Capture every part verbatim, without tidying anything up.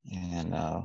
And uh,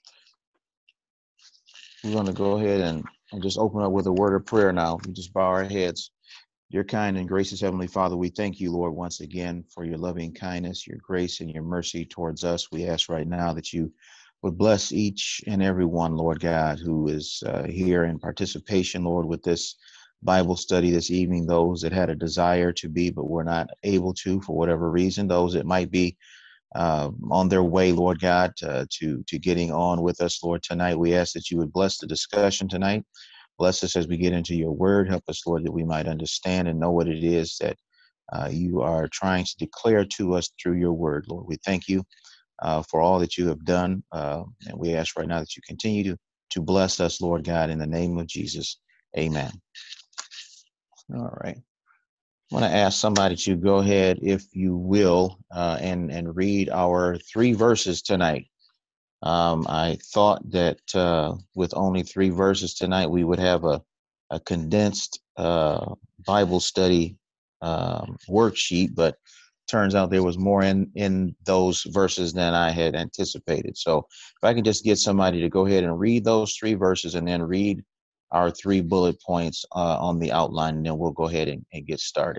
we're going to go ahead and, and just open up with a word of prayer now. We just bow our heads. Dear kind and gracious Heavenly Father, we thank you, Lord, once again for your loving kindness, your grace, and your mercy towards us. We ask right now that you would bless each and every one, Lord God, who is uh, here in participation, Lord, with this Bible study this evening, those that had a desire to be but were not able to for whatever reason, those that might be uh, on their way, Lord God, uh, to, to getting on with us, Lord, tonight. We ask that you would bless the discussion tonight. Bless us as we get into your word. Help us, Lord, that we might understand and know what it is that uh, you are trying to declare to us through your word, Lord. We thank you uh, for all that you have done. Uh, and we ask right now that you continue to, to bless us, Lord God, in the name of Jesus. Amen. All right. I want to ask somebody to go ahead, if you will, uh, and, and read our three verses tonight. Um, I thought that uh, with only three verses tonight, we would have a, a condensed uh, Bible study um, worksheet, but turns out there was more in, in those verses than I had anticipated. So if I can just get somebody to go ahead and read those three verses and then read our three bullet points uh, on the outline, and then we'll go ahead and, and get started.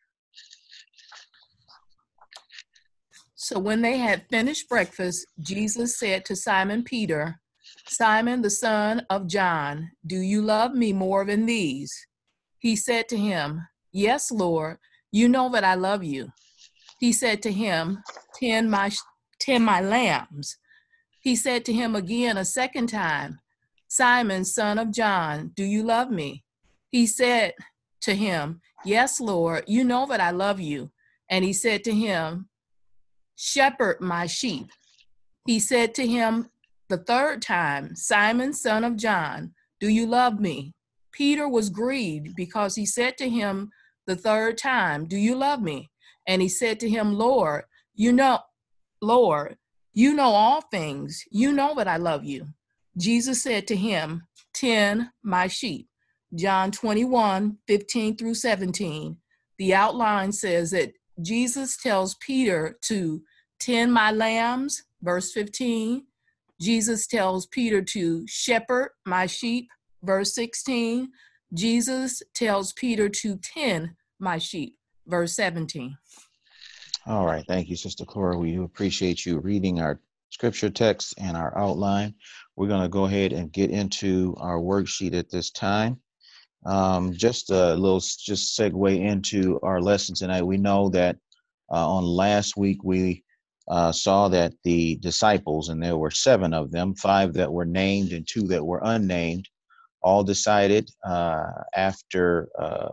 So when they had finished breakfast, Jesus said to Simon Peter, "Simon, the son of John, do you love me more than these?" He said to him, "Yes, Lord, you know that I love you." He said to him, Tend my, tend my lambs." He said to him again a second time, "Simon, son of John, do you love me?" He said to him, "Yes, Lord, you know that I love you." And he said to him, "Shepherd my sheep." He said to him the third time, "Simon, son of John, do you love me?" Peter was grieved because he said to him the third time, "Do you love me?" And he said to him, "Lord, you know, Lord, you know all things. You know that I love you." Jesus said to him, "Tend my sheep." John twenty-one, fifteen through seventeen. The outline says that Jesus tells Peter to tend my lambs, verse fifteen. Jesus tells Peter to shepherd my sheep, verse sixteen. Jesus tells Peter to tend my sheep, verse seventeen. All right. Thank you, Sister Cora. We appreciate you reading our scripture text and our outline. We're going to go ahead and get into our worksheet at this time. Um, just a little just segue into our lesson tonight. We know that uh, on last week we uh, saw that the disciples, and there were seven of them, five that were named and two that were unnamed, all decided uh, after uh,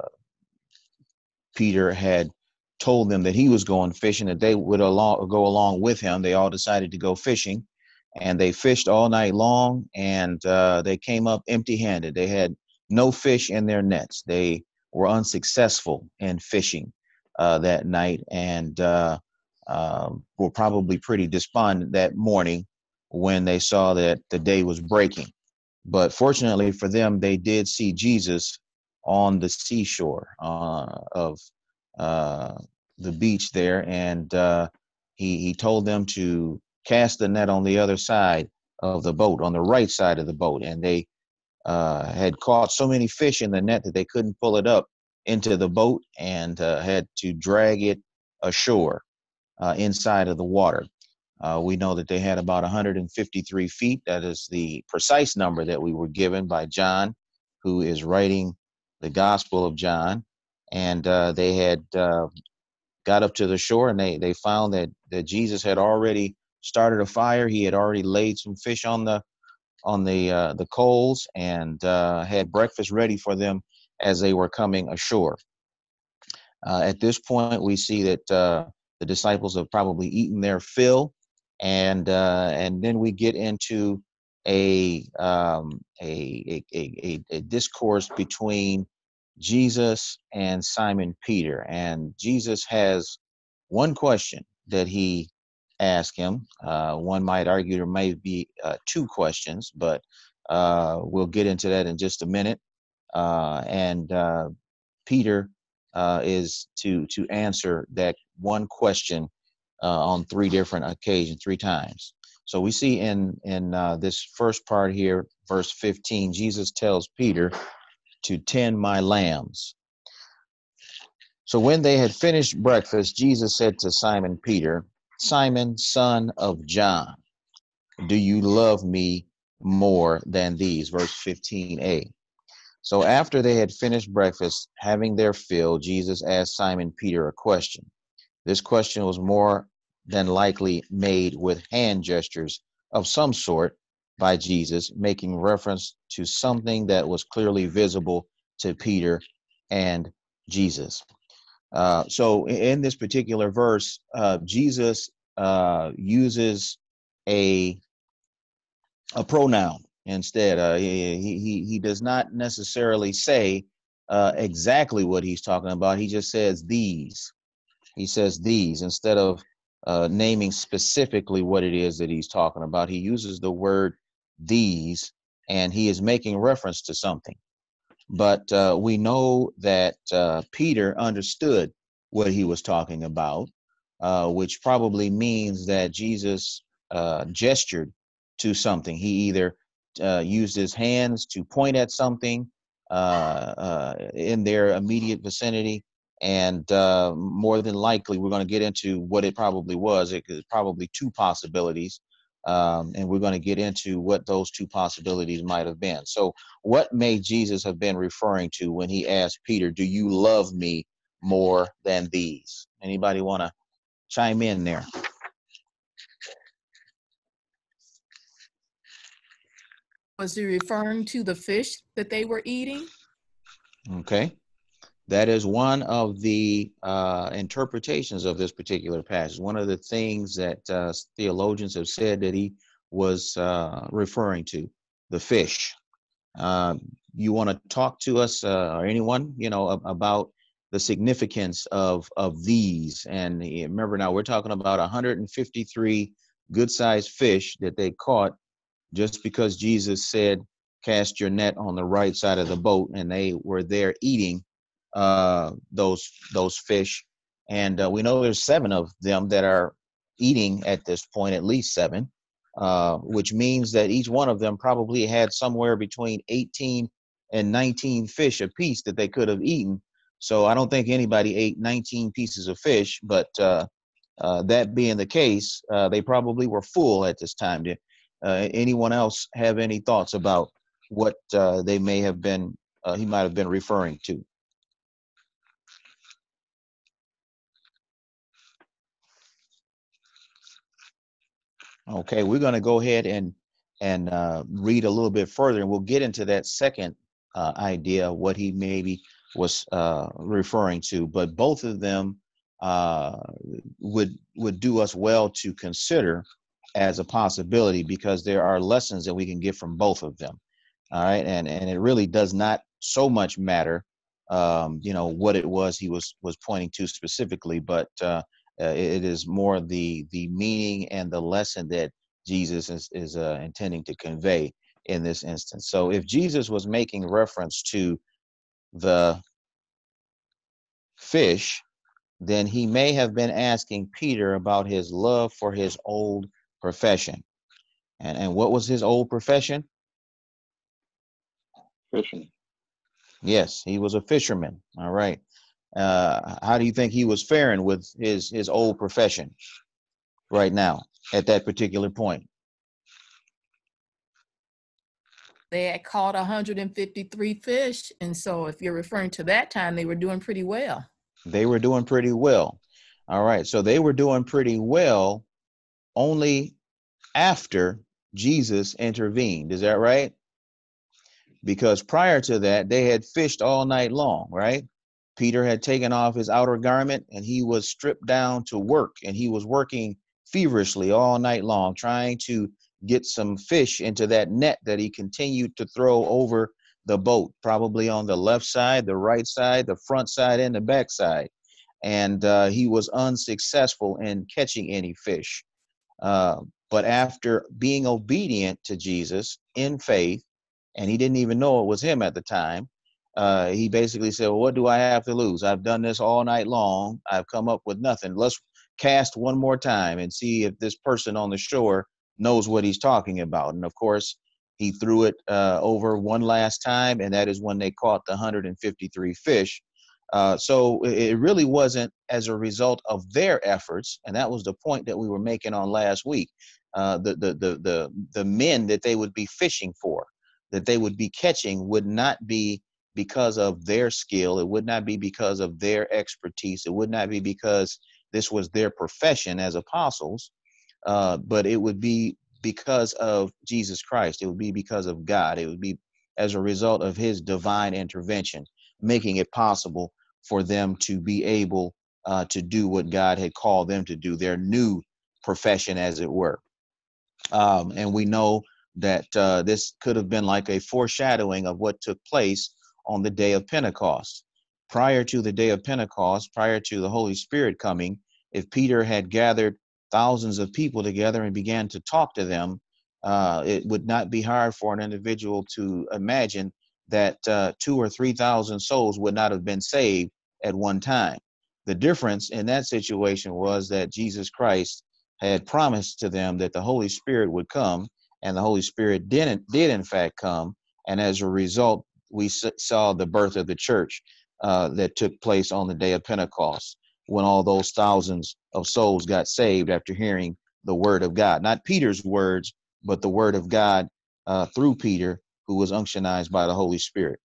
Peter had told them that he was going fishing, that they would along, go along with him. They all decided to go fishing, and they fished all night long, and uh, they came up empty-handed. They had no fish in their nets. They were unsuccessful in fishing uh, that night, and uh, um, were probably pretty despondent that morning when they saw that the day was breaking. But fortunately for them, they did see Jesus on the seashore uh, of uh, the beach there, and uh, he he told them to cast the net on the other side of the boat, on the right side of the boat, and they uh, had caught so many fish in the net that they couldn't pull it up into the boat, and uh, had to drag it ashore uh, inside of the water. Uh, we know that they had about one hundred fifty-three feet. That is the precise number that we were given by John, who is writing the Gospel of John. And uh, they had uh, got up to the shore, and they, they found that, that Jesus had already started a fire. He had already laid some fish on the on the uh, the coals, and uh, had breakfast ready for them as they were coming ashore. Uh, at this point, we see that uh, the disciples have probably eaten their fill, and uh, and then we get into a, um, a, a, a a discourse between Jesus and Simon Peter. And Jesus has one question that he asked him. Uh, one might argue there may be uh, two questions, but uh, we'll get into that in just a minute. Uh, and uh, Peter uh, is to to answer that one question uh, on three different occasions, three times. So we see in, in uh, this first part here, verse fifteen, Jesus tells Peter to tend my lambs. So when they had finished breakfast, Jesus said to Simon Peter, Simon, son of John, do you love me more than these? Verse fifteen a. So after they had finished breakfast, having their fill, Jesus asked Simon Peter a question. This question was more than likely made with hand gestures of some sort by Jesus, making reference to something that was clearly visible to Peter and Jesus. Uh, so in this particular verse, uh, Jesus uh, uses a a pronoun instead. Uh, he, he he does not necessarily say uh, exactly what he's talking about. He just says these. He says these instead of uh, naming specifically what it is that he's talking about. He uses the word these, and he is making reference to something. But uh, we know that uh, Peter understood what he was talking about, uh, which probably means that Jesus uh, gestured to something. He either uh, used his hands to point at something uh, uh, in their immediate vicinity, and uh, more than likely, we're going to get into what it probably was. It was probably two possibilities, um, and we're going to get into what those two possibilities might have been. So what may Jesus have been referring to when he asked Peter, do you love me more than these? Anybody want to chime in there? Was he referring to the fish that they were eating? Okay. That is one of the uh, interpretations of this particular passage. One of the things that uh, theologians have said that he was uh, referring to, the fish. Uh, you want to talk to us uh, or anyone, you know, about the significance of of these? And remember, now we're talking about one hundred fifty-three good-sized fish that they caught just because Jesus said, cast your net on the right side of the boat, and they were there eating uh, those those fish. And uh, we know there's seven of them that are eating at this point, at least seven, uh, which means that each one of them probably had somewhere between eighteen and nineteen fish apiece that they could have eaten. So I don't think anybody ate nineteen pieces of fish, but uh, uh, that being the case, uh, they probably were full at this time. Did uh, anyone else have any thoughts about what uh, they may have been, uh, he might have been referring to? Okay, we're going to go ahead and and uh, read a little bit further, and we'll get into that second uh, idea, what he maybe was uh, referring to. But both of them uh, would would do us well to consider as a possibility, because there are lessons that we can get from both of them. All right, and and it really does not so much matter, um, you know, what it was he was was pointing to specifically, but uh, uh, it is more the the meaning and the lesson that Jesus is, is uh, intending to convey in this instance. So if Jesus was making reference to the fish, then he may have been asking Peter about his love for his old profession. And, and what was his old profession? Fishing. Yes, he was a fisherman. All right. Uh, how do you think he was faring with his his old profession right now at that particular point? They had caught one hundred fifty-three fish. And so if you're referring to that time, they were doing pretty well. They were doing pretty well. All right. So they were doing pretty well only after Jesus intervened. Is that right? Because prior to that, they had fished all night long, right? Peter had taken off his outer garment and he was stripped down to work, and he was working feverishly all night long, trying to get some fish into that net that he continued to throw over the boat, probably on the left side, the right side, the front side, and the back side. And uh, he was unsuccessful in catching any fish. Uh, but after being obedient to Jesus in faith, and he didn't even know it was him at the time, uh, he basically said, well, what do I have to lose? I've done this all night long. I've come up with nothing. Let's cast one more time and see if this person on the shore knows what he's talking about. And of course, he threw it uh, over one last time, and that is when they caught the one hundred fifty-three fish. Uh, so it really wasn't as a result of their efforts, and that was the point that we were making on last week. Uh, the, the the the the men that they would be fishing for, that they would be catching, would not be because of their skill. It would not be because of their expertise. It would not be because this was their profession as apostles, uh, but it would be because of Jesus Christ. It would be because of God. It would be as a result of his divine intervention, making it possible for them to be able uh, to do what God had called them to do, their new profession, as it were. Um, and we know that uh, this could have been like a foreshadowing of what took place on the day of Pentecost. Prior to the day of Pentecost, prior to the Holy Spirit coming, if Peter had gathered thousands of people together and began to talk to them, uh, it would not be hard for an individual to imagine that uh, two or three thousand souls would not have been saved at one time. The difference in that situation was that Jesus Christ had promised to them that the Holy Spirit would come, and the Holy Spirit didn't did in fact come, and as a result, we saw the birth of the church uh, that took place on the day of Pentecost, when all those thousands of souls got saved after hearing the word of God, not Peter's words, but the word of God uh, through Peter, who was unctionized by the Holy Spirit.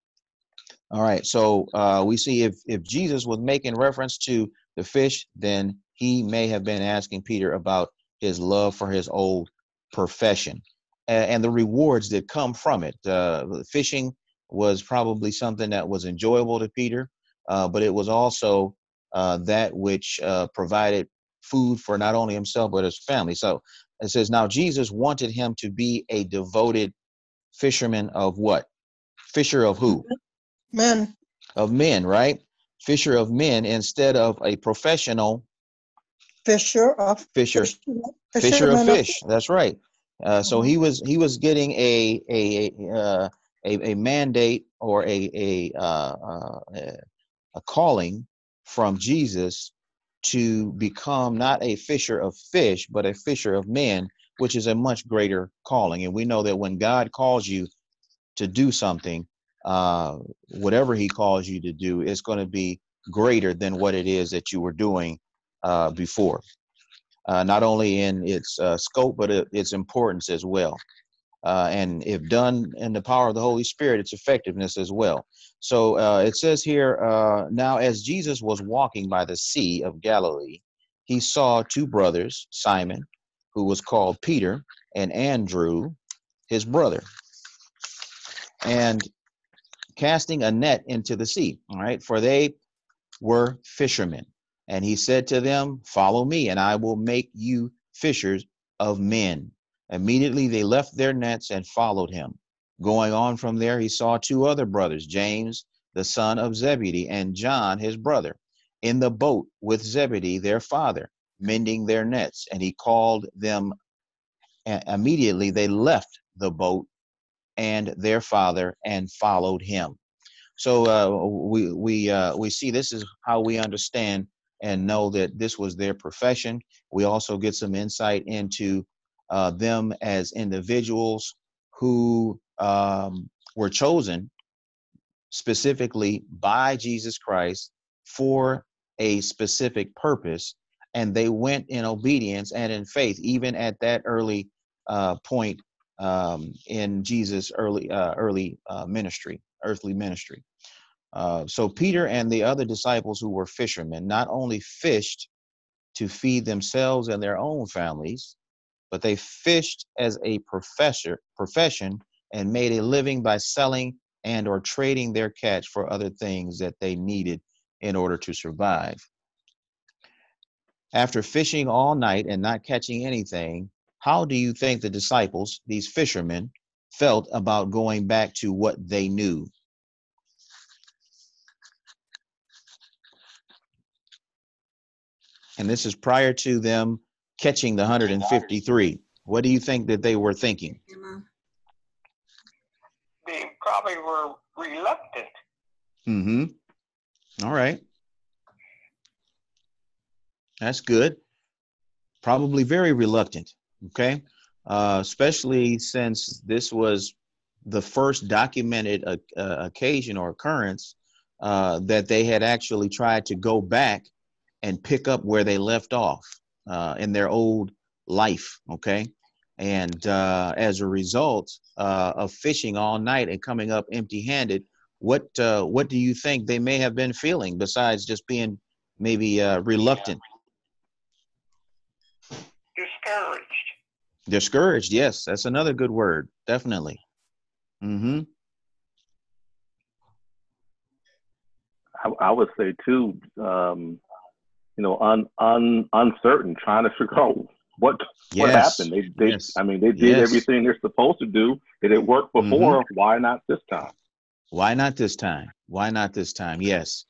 All right, so uh, we see if if Jesus was making reference to the fish, then he may have been asking Peter about his love for his old profession and, and the rewards that come from it. Uh, fishing was probably something that was enjoyable to Peter, uh, but it was also uh, that which uh, provided food for not only himself but his family. So it says, now Jesus wanted him to be a devoted fisherman of what? Fisher of who? Men. Of men, right? Fisher of men instead of a professional Fisher of fisher, fish, fisher of fisherman of fish. That's right. Uh, so he was he was getting a a uh, a, a mandate or a a, uh, uh, a calling from Jesus to become not a fisher of fish, but a fisher of men, which is a much greater calling. And we know that when God calls you to do something, uh, whatever he calls you to do, is going to be greater than what it is that you were doing uh, before. Uh, not only in its uh, scope, but it, its importance as well. Uh, and if done in the power of the Holy Spirit, its effectiveness as well. So uh, it says here, uh, now as Jesus was walking by the Sea of Galilee, he saw two brothers, Simon, who was called Peter, and Andrew, his brother, and casting a net into the sea, all right, for they were fishermen. And he said to them, follow me, and I will make you fishers of men. Immediately they left their nets and followed him. Going on from there, he saw two other brothers, James, the son of Zebedee, and John, his brother, in the boat with Zebedee, their father, mending their nets. And he called them. Immediately they left the boat and their father and followed him. So uh, we we uh, we see this is how we understand and know that this was their profession. We also get some insight into uh, them as individuals who um, were chosen specifically by Jesus Christ for a specific purpose, and they went in obedience and in faith, even at that early uh, point um, in Jesus' early uh, early uh, ministry, earthly ministry. Uh, so Peter and the other disciples who were fishermen not only fished to feed themselves and their own families, but they fished as a professor, profession and made a living by selling and or trading their catch for other things that they needed in order to survive. After fishing all night and not catching anything, how do you think the disciples, these fishermen, felt about going back to what they knew? And this is prior to them catching the one hundred fifty-three. What do you think that they were thinking? They probably were reluctant. Mm-hmm. All right. That's good. Probably very reluctant. Okay. uh, especially since this was the first documented uh, uh, occasion or occurrence uh, that they had actually tried to go back and pick up where they left off uh, in their old life. Okay. And uh, as a result uh, of fishing all night and coming up empty handed, what uh, what do you think they may have been feeling besides just being maybe uh, reluctant? Discouraged. Discouraged. Yes, that's another good word. Definitely. Mm-hmm. I, I would say too, um, you know, un, un, uncertain, trying to figure out what what Yes. happened. They they Yes. I mean, they did Yes. everything they're supposed to do. It had worked Mm-hmm. before. Why not this time? Why not this time? Why not this time? Yes.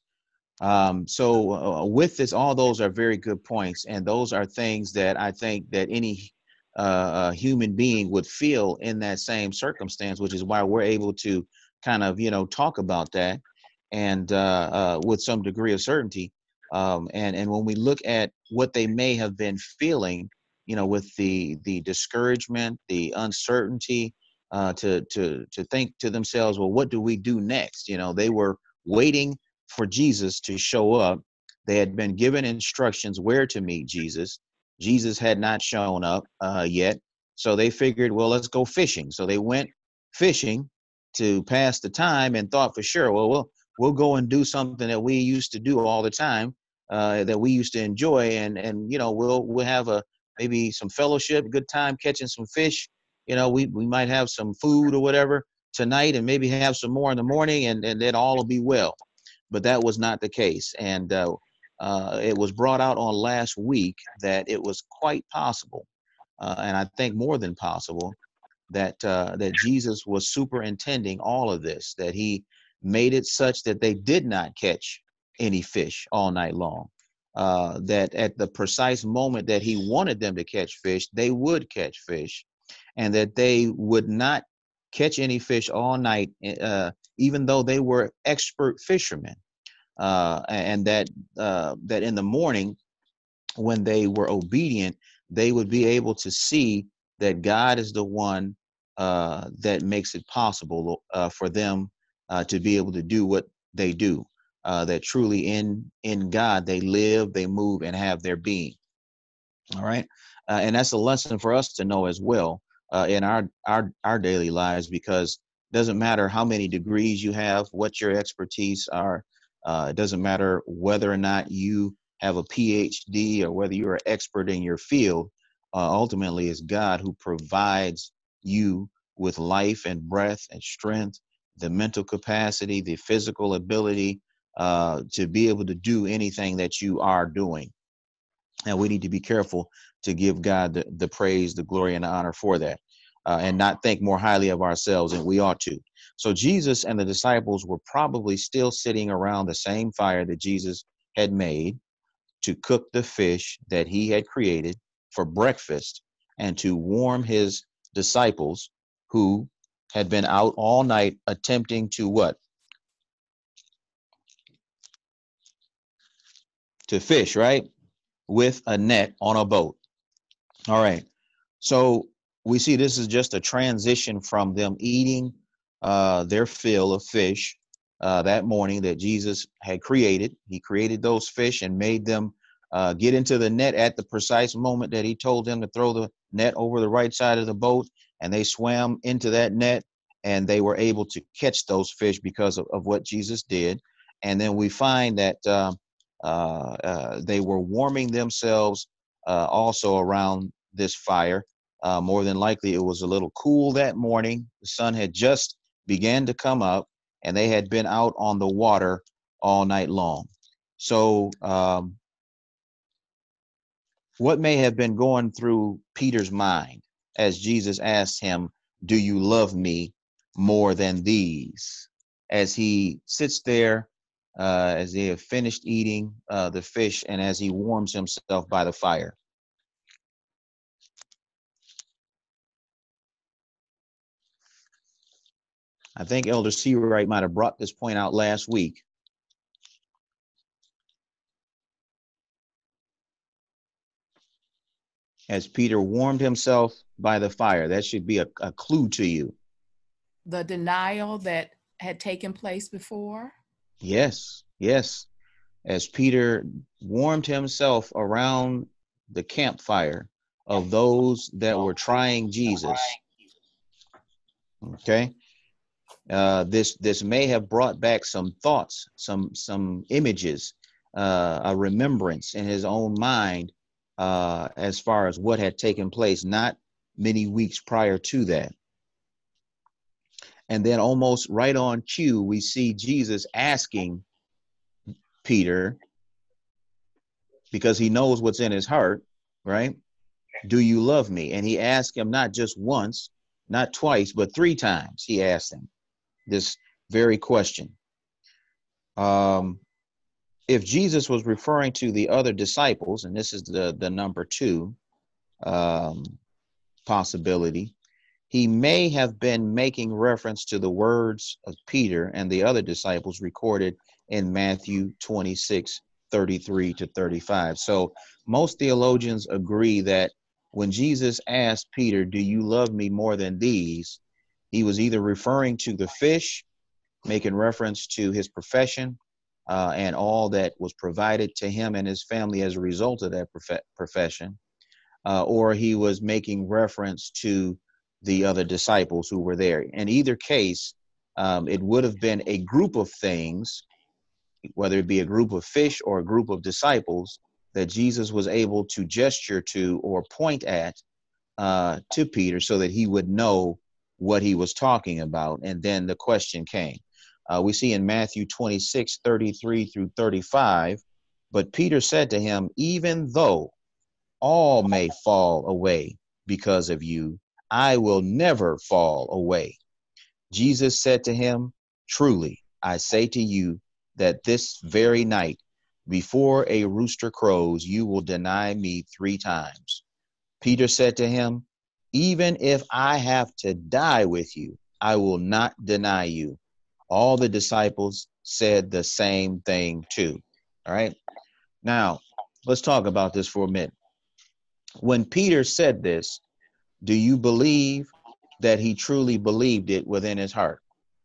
Um, so uh, with this, all those are very good points, and those are things that I think that any uh, uh, human being would feel in that same circumstance, which is why we're able to kind of, you know, talk about that and uh, uh, with some degree of certainty. Um, and and when we look at what they may have been feeling, you know, with the the discouragement, the uncertainty, uh, to to to think to themselves, well, what do we do next? You know, they were waiting for Jesus to show up. They had been given instructions where to meet Jesus. Jesus had not shown up uh, yet. So they figured, well, let's go fishing. So they went fishing to pass the time and thought for sure, well, we'll, we'll go and do something that we used to do all the time, uh, that we used to enjoy. And, and, you know, we'll, we'll have a, maybe some fellowship, good time catching some fish. You know, we, we might have some food or whatever tonight and maybe have some more in the morning, and, and then all will be well. But that was not the case. And uh, uh, it was brought out on last week that it was quite possible, uh, and I think more than possible, that uh, that Jesus was superintending all of this, that he made it such that they did not catch any fish all night long, uh, that at the precise moment that he wanted them to catch fish, they would catch fish, and that they would not catch any fish all night, uh, even though they were expert fishermen, uh, and that uh, that in the morning, when they were obedient, they would be able to see that God is the one uh, that makes it possible uh, for them uh, to be able to do what they do. Uh, that truly in in God they live, they move, and have their being. All right, uh, and that's a lesson for us to know as well uh, in our our our daily lives, because it doesn't matter how many degrees you have, what your expertise are. Uh, it doesn't matter whether or not you have a P H D or whether you're an expert in your field. Uh, ultimately, it's God who provides you with life and breath and strength, the mental capacity, the physical ability uh, to be able to do anything that you are doing. And we need to be careful to give God the, the praise, the glory, and the honor for that, uh, and not think more highly of ourselves than we ought to. So Jesus and the disciples were probably still sitting around the same fire that Jesus had made to cook the fish that he had created for breakfast and to warm his disciples who had been out all night attempting to what? To fish, right? With a net on a boat. All right. So we see this is just a transition from them eating uh, their fill of fish uh, that morning that Jesus had created. He created those fish and made them uh, get into the net at the precise moment that he told them to throw the net over the right side of the boat. And they swam into that net and they were able to catch those fish because of, of what Jesus did. And then we find that uh, uh, uh, they were warming themselves uh, also around this fire. Uh, more than likely, it was a little cool that morning. The sun had just began to come up, and they had been out on the water all night long. So, um, what may have been going through Peter's mind as Jesus asked him, "Do you love me more than these?" As he sits there, uh, as they have finished eating uh, the fish, and as he warms himself by the fire. I think Elder Seawright might have brought this point out last week. as Peter warmed himself by the fire. That should be a, a clue to you. The denial that had taken place before? Yes, yes. As Peter warmed himself around the campfire of those that were trying Jesus. Okay. Uh, this this may have brought back some thoughts, some some images, uh, a remembrance in his own mind uh, as far as what had taken place not many weeks prior to that. And then almost right on cue, we see Jesus asking Peter, because he knows what's in his heart, right? Do you love me? And he asked him not just once, not twice, but three times. He asked him this very question. Um, if Jesus was referring to the other disciples, and this is the, the number two um, possibility, he may have been making reference to the words of Peter and the other disciples recorded in Matthew twenty-six, thirty-three to thirty-five. So most theologians agree that when Jesus asked Peter, do you love me more than these? He was either referring to the fish, making reference to his profession uh, and all that was provided to him and his family as a result of that prof- profession, uh, or he was making reference to the other disciples who were there. In either case, um, it would have been a group of things, whether it be a group of fish or a group of disciples, that Jesus was able to gesture to or point at uh, to Peter so that he would know what he was talking about. And then the question came. Uh, we see in Matthew twenty-six, thirty-three through thirty-five, but Peter said to him, even though all may fall away because of you, I will never fall away. Jesus said to him, truly, I say to you that this very night, before a rooster crows, you will deny me three times. Peter said to him, even if I have to die with you, I will not deny you. All the disciples said the same thing too. All right. Now, let's talk about this for a minute. When Peter said this, do you believe that he truly believed it within his heart?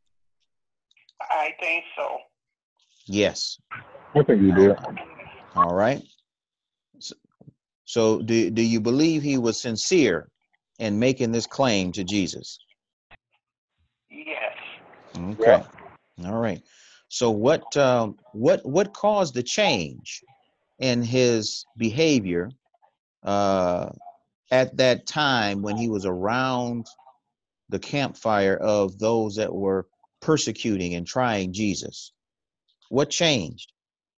I think so. Yes. I think you did. All right. So, so do, do you believe he was sincere in making this claim to Jesus? Yes. Okay. All right. So what um, what what caused the change in his behavior uh, at that time when he was around the campfire of those that were persecuting and trying Jesus? What changed?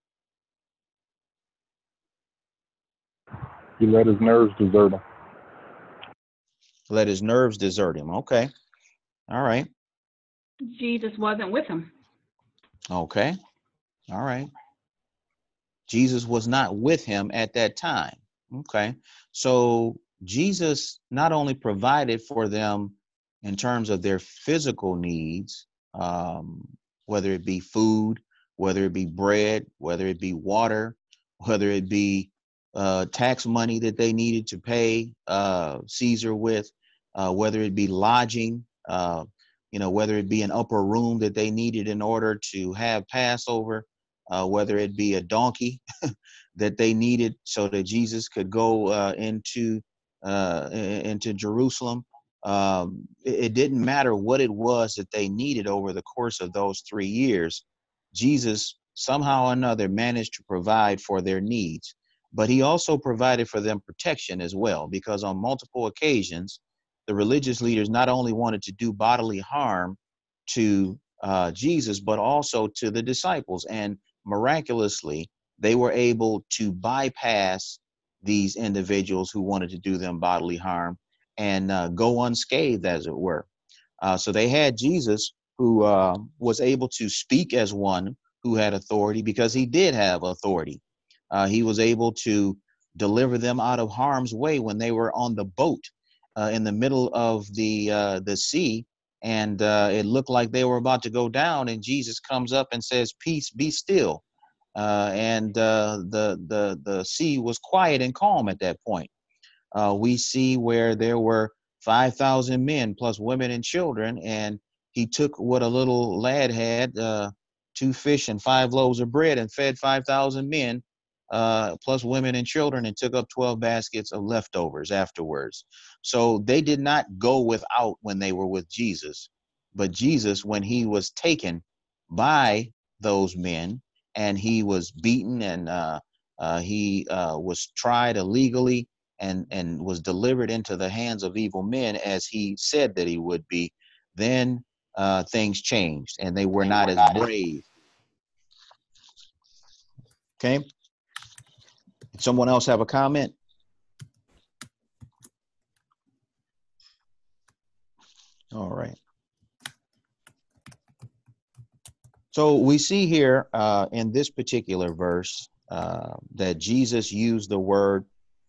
He let his nerves desert him. Let his nerves desert him. Okay. All right. Jesus wasn't with him. Okay. All right. Jesus was not with him at that time. Okay. So Jesus not only provided for them in terms of their physical needs, um, whether it be food, whether it be bread, whether it be water, whether it be uh, tax money that they needed to pay uh, Caesar with, uh, whether it be lodging, uh, you know, whether it be an upper room that they needed in order to have Passover, uh, whether it be a donkey that they needed so that Jesus could go uh, into uh, into Jerusalem. Um, it, it didn't matter what it was that they needed over the course of those three years. Jesus somehow or another managed to provide for their needs, but he also provided for them protection as well, because on multiple occasions, the religious leaders not only wanted to do bodily harm to uh, Jesus, but also to the disciples. And miraculously, they were able to bypass these individuals who wanted to do them bodily harm and uh, go unscathed, as it were. Uh, so they had Jesus, who uh, was able to speak as one who had authority, because he did have authority. Uh, he was able to deliver them out of harm's way when they were on the boat uh, in the middle of the uh, the sea, and uh, it looked like they were about to go down, and Jesus comes up and says, "Peace, be still." Uh, and uh, the the the sea was quiet and calm at that point. uh, we see where there were five thousand men plus women and children, and he took what a little lad had, uh, two fish and five loaves of bread, and fed five thousand men, uh, plus women and children, and took up twelve baskets of leftovers afterwards. So they did not go without when they were with Jesus. But Jesus, when he was taken by those men, and he was beaten, and uh, uh, he uh, was tried illegally, and, and was delivered into the hands of evil men, as he said that he would be, then uh, things changed, and they were not as brave. Okay. Someone else have a comment? All right. So we see here uh, in this particular verse uh, that Jesus used the word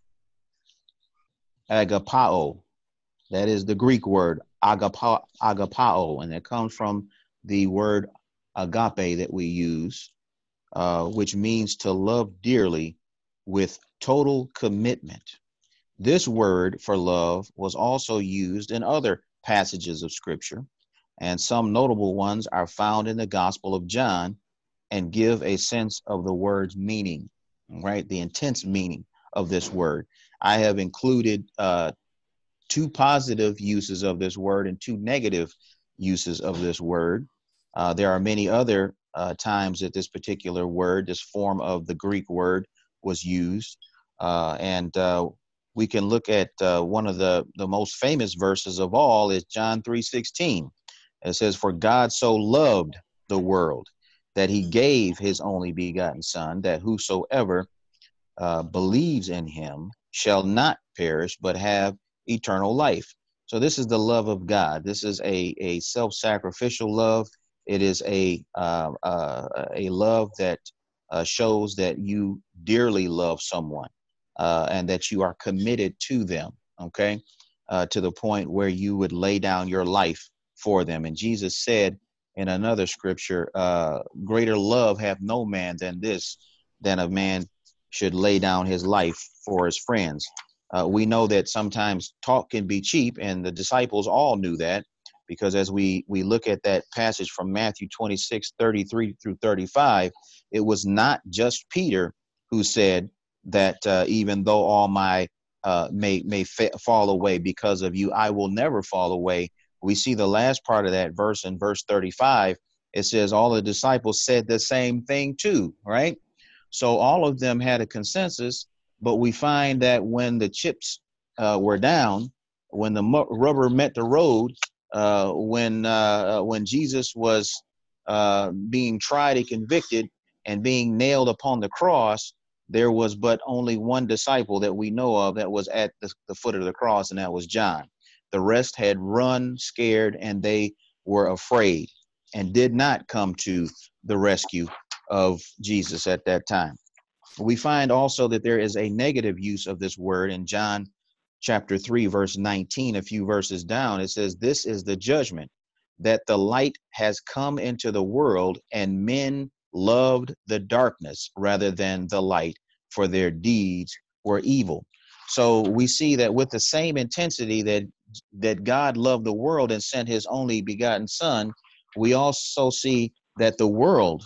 agapao. That is the Greek word agapa, agapao, and it comes from the word agape that we use, uh, which means to love dearly with total commitment. This word for love was also used in other passages of Scripture, and some notable ones are found in the Gospel of John and give a sense of the word's meaning, right? The intense meaning of this word. I have included uh, two positive uses of this word and two negative uses of this word. Uh, there are many other uh, times that this particular word, this form of the Greek word, was used. Uh, and uh, we can look at uh, one of the, the most famous verses of all is John three sixteen. It says, "For God so loved the world that he gave his only begotten Son, that whosoever uh, believes in him shall not perish, but have eternal life." So this is the love of God. This is a, a self-sacrificial love. It is a, uh, uh, a love that uh, shows that you dearly love someone uh, and that you are committed to them, okay, uh, to the point where you would lay down your life for them. And Jesus said in another scripture, uh, greater love hath no man than this, than a man should lay down his life for his friends. Uh, we know that sometimes talk can be cheap, and the disciples all knew that, because as we, we look at that passage from Matthew twenty-six, thirty-three through thirty-five, it was not just Peter who said that uh, even though all my uh, may, may fa- fall away because of you, I will never fall away. We see the last part of that verse in verse thirty-five. It says all the disciples said the same thing too, right? So all of them had a consensus, but we find that when the chips uh, were down, when the mu- rubber met the road, uh, when uh, when Jesus was uh, being tried and convicted and being nailed upon the cross, there was but only one disciple that we know of that was at the, the foot of the cross, and that was John. The rest had run scared, and they were afraid and did not come to the rescue of Jesus at that time. We find also that there is a negative use of this word in John chapter three, verse nineteen, a few verses down. It says, "This is the judgment, that the light has come into the world, and men loved the darkness rather than the light, for their deeds were evil." So we see that with the same intensity that that God loved the world and sent his only begotten Son, we also see that the world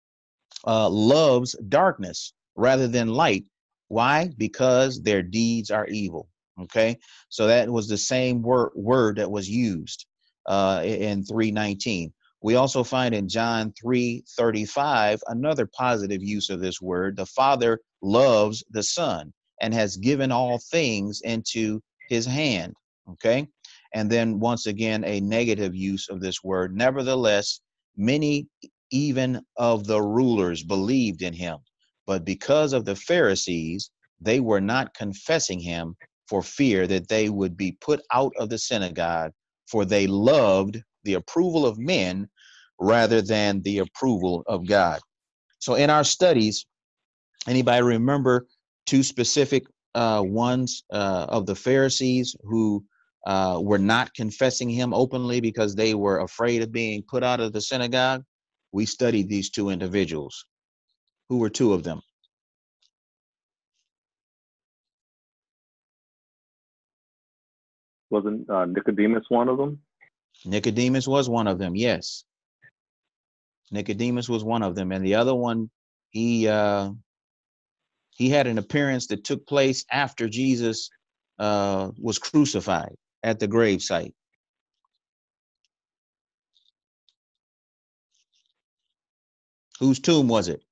uh, loves darkness rather than light. Why? Because their deeds are evil. Okay, so that was the same word word that was used uh, in three nineteen. We also find in John three thirty-five another positive use of this word. The Father loves the Son and has given all things into his hand. Okay, and then once again a negative use of this word. "Nevertheless, many even of the rulers believed in him, but because of the Pharisees, they were not confessing him for fear that they would be put out of the synagogue, for they loved the approval of men rather than the approval of God." So in our studies, anybody remember two specific uh, ones uh, of the Pharisees who uh, were not confessing him openly because they were afraid of being put out of the synagogue? We studied these two individuals. Who were two of them? wasn't uh, Nicodemus one of them? Nicodemus was one of them. Yes. Nicodemus was one of them. And the other one, he, uh, he had an appearance that took place after Jesus uh, was crucified at the gravesite. Whose tomb was it?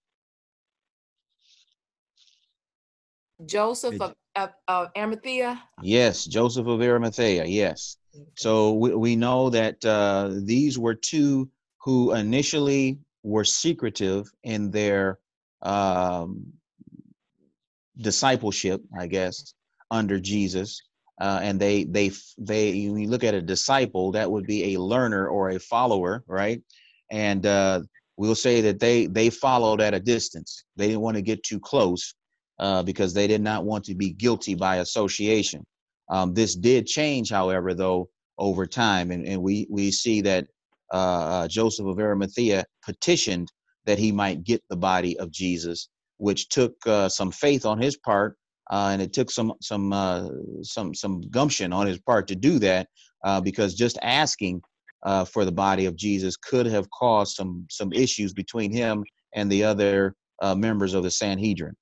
Joseph of, of, of Arimathea. Yes, Joseph of Arimathea. Yes. So we, we know that uh, these were two who initially were secretive in their um, discipleship, I guess, under Jesus. Uh, and they, they, they, when you look at a disciple, that would be a learner or a follower, right? And uh, we'll say that they, they followed at a distance. They didn't want to get too close uh, because they did not want to be guilty by association. Um, this did change, however, though, over time. And, and we, we see that uh, Joseph of Arimathea petitioned that he might get the body of Jesus, which took uh, some faith on his part, uh, and it took some some uh, some some gumption on his part to do that, uh, because just asking uh, for the body of Jesus could have caused some some issues between him and the other uh, members of the Sanhedrin.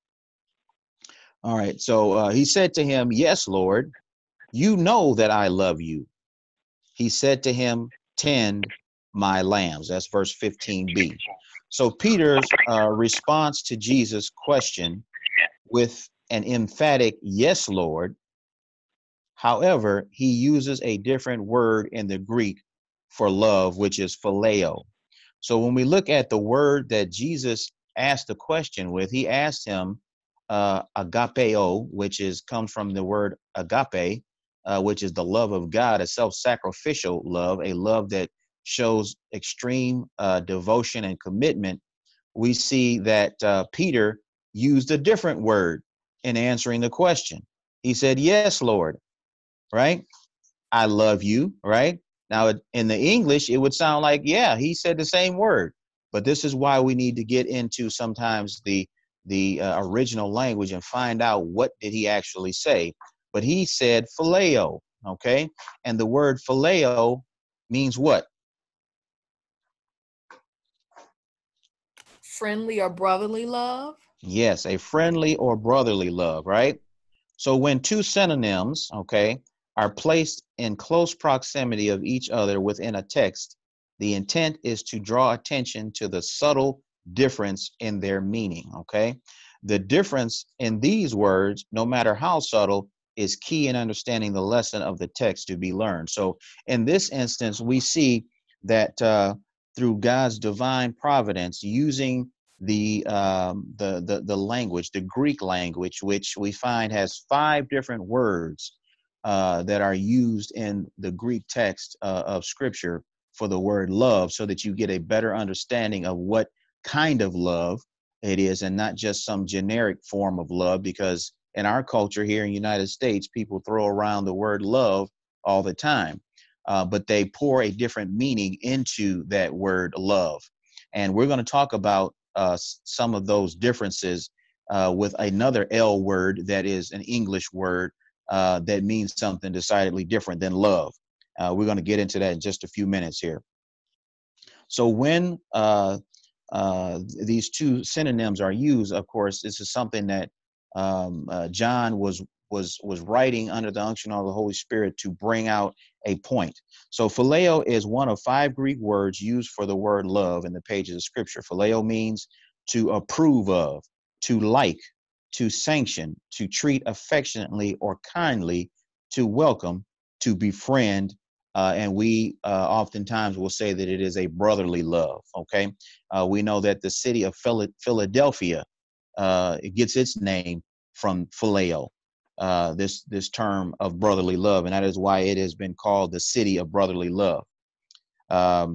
All right, so uh, he said to him, "Yes, Lord, you know that I love you." He said to him, "Tend my lambs." That's verse fifteen b. So Peter's uh, response to Jesus' question with an emphatic, "Yes, Lord." However, he uses a different word in the Greek for love, which is phileo. So when we look at the word that Jesus asked the question with, he asked him uh, agapeo, which is comes from the word agape, uh, which is the love of God, a self-sacrificial love, a love that shows extreme uh, devotion and commitment. We see that uh, Peter used a different word in answering the question. He said, "Yes, Lord," right? "I love you," right? Now, in the English, it would sound like, yeah, he said the same word. But this is why we need to get into sometimes the the uh, original language and find out what did he actually say. But he said phileo, okay? And the word phileo means what? Friendly or brotherly love. Yes, a friendly or brotherly love, right? So when two synonyms, okay, are placed in close proximity of each other within a text, the intent is to draw attention to the subtle difference in their meaning, okay? The difference in these words, no matter how subtle, is key in understanding the lesson of the text to be learned. So in this instance, we see that uh, through God's divine providence, using the, um, the the the language, the Greek language, which we find has five different words uh, that are used in the Greek text uh, of Scripture for the word love, so that you get a better understanding of what kind of love it is, and not just some generic form of love. Because in our culture here in the United States, people throw around the word love all the time, uh, but they pour a different meaning into that word love. And we're going to talk about uh, some of those differences uh, with another L word that is an English word uh, that means something decidedly different than love. Uh, we're going to get into that in just a few minutes here. So when uh, uh, these two synonyms are used, of course, this is something that um, uh, John was was was writing under the unction of the Holy Spirit to bring out a point. So phileo is one of five Greek words used for the word love in the pages of Scripture. Phileo means to approve of, to like, to sanction, to treat affectionately or kindly, to welcome, to befriend, uh, and we uh, oftentimes will say that it is a brotherly love, okay? Uh, we know that the city of Philadelphia, uh, it gets its name from phileo, uh, this, this term of brotherly love, and that is why it has been called the city of brotherly love. Um,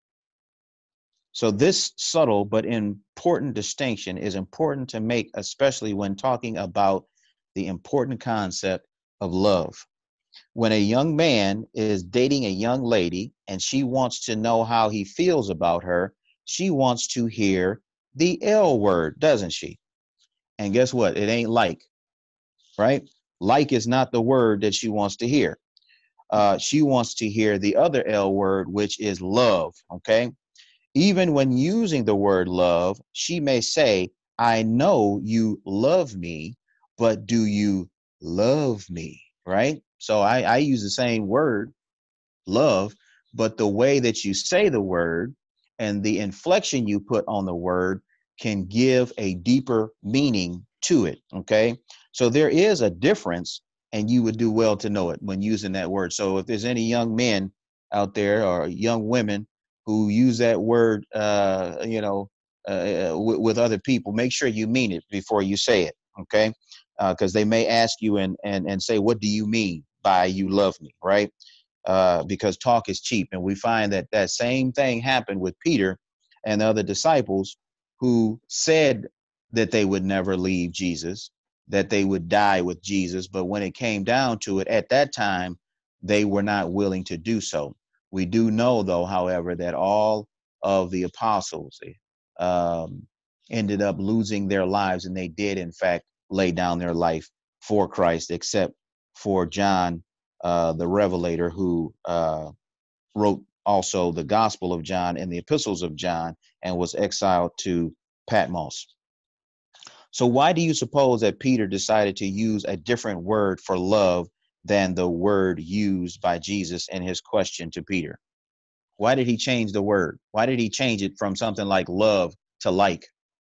so this subtle but important distinction is important to make, especially when talking about the important concept of love. When a young man is dating a young lady and she wants to know how he feels about her, she wants to hear the L word, doesn't she? And guess what? It ain't like, right? Like is not the word that she wants to hear. Uh, she wants to hear the other L word, which is love. Okay. Even when using the word love, she may say, I know you love me, but do you love me? Right. So I, I use the same word, love, but the way that you say the word and the inflection you put on the word can give a deeper meaning to it. Okay. So there is a difference, and you would do well to know it when using that word. So if there's any young men out there or young women who use that word, uh, you know, uh, w- with other people, make sure you mean it before you say it. Okay. Because uh, they may ask you and, and, and say, what do you mean by you love me? Right. Uh, because talk is cheap. And we find that that same thing happened with Peter and the other disciples who said that they would never leave Jesus, that they would die with Jesus. But when it came down to it, at that time, they were not willing to do so. We do know, though, however, that all of the apostles um, ended up losing their lives, and they did, in fact, lay down their life for Christ, except for John, uh, the Revelator, who uh, wrote also the Gospel of John and the Epistles of John and was exiled to Patmos. So why do you suppose that Peter decided to use a different word for love than the word used by Jesus in his question to Peter? Why did he change the word? Why did he change it from something like love to like?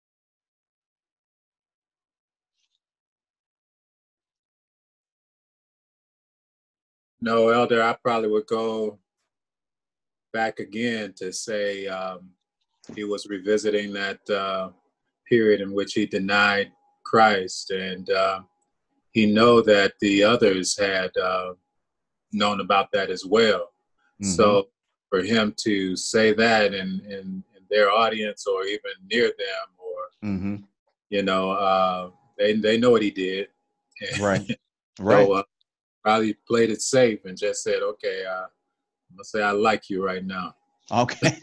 No, Elder, I probably would go back again to say um, he was revisiting that uh, period in which he denied Christ, and uh, he know that the others had uh, known about that as well. Mm-hmm. So for him to say that in, in, in their audience or even near them, or mm-hmm. you know, uh, they they know what he did, right? Right. So uh, probably played it safe and just said, "Okay, uh, I'm gonna say I like you right now." Okay.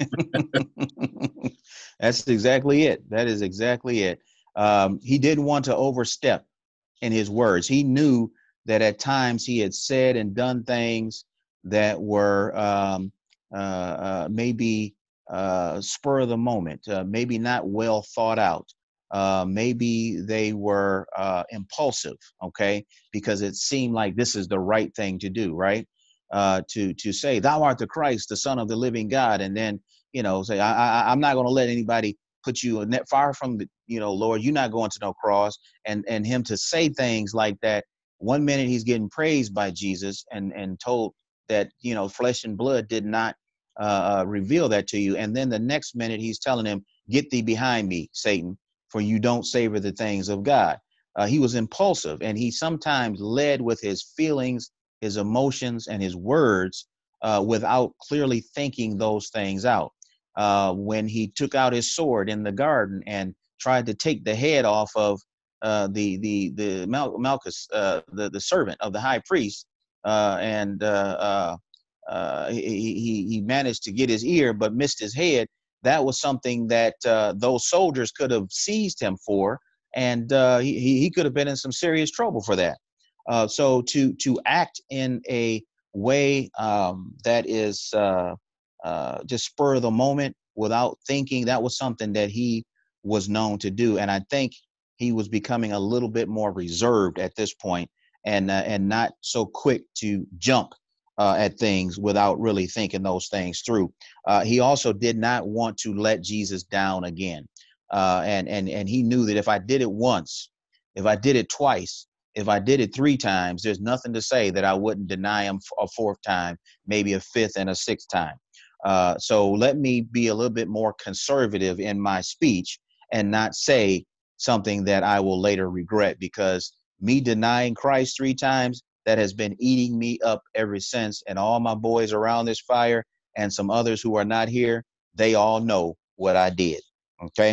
That's exactly it. That is exactly it. Um, he didn't want to overstep in his words. He knew that at times he had said and done things that were um, uh, uh, maybe uh, spur of the moment, uh, maybe not well thought out. Uh, maybe they were uh, impulsive, okay, because it seemed like this is the right thing to do, right? Uh, to to say, "Thou art the Christ, the Son of the living God," and then you know say, I, I, "I'm not going to let anybody put you net far from the, you know, Lord, you're not going to no cross," and and him to say things like that. One minute he's getting praised by Jesus and and told that, you know, flesh and blood did not uh, reveal that to you, and then the next minute he's telling him, "Get thee behind me, Satan, for you don't savor the things of God." Uh, he was impulsive, and he sometimes led with his feelings, his emotions, and his words uh, without clearly thinking those things out. Uh, when he took out his sword in the garden and tried to take the head off of uh, the the the Mal- Malchus, uh, the the servant of the high priest, uh, and uh, uh, uh, he, he he managed to get his ear but missed his head. That was something that uh, those soldiers could have seized him for, and uh, he he could have been in some serious trouble for that. Uh, so to to act in a way um, that is uh, uh, just spur of the moment without thinking, that was something that he was known to do. And I think he was becoming a little bit more reserved at this point, and uh, and not so quick to jump uh, at things without really thinking those things through. Uh, he also did not want to let Jesus down again. Uh, and, and, and he knew that if I did it once, if I did it twice, if I did it three times, there's nothing to say that I wouldn't deny him a fourth time, maybe a fifth and a sixth time. Uh, so let me be a little bit more conservative in my speech and not say something that I will later regret, because me denying Christ three times, that has been eating me up ever since. And all my boys around this fire and some others who are not here, they all know what I did. Okay.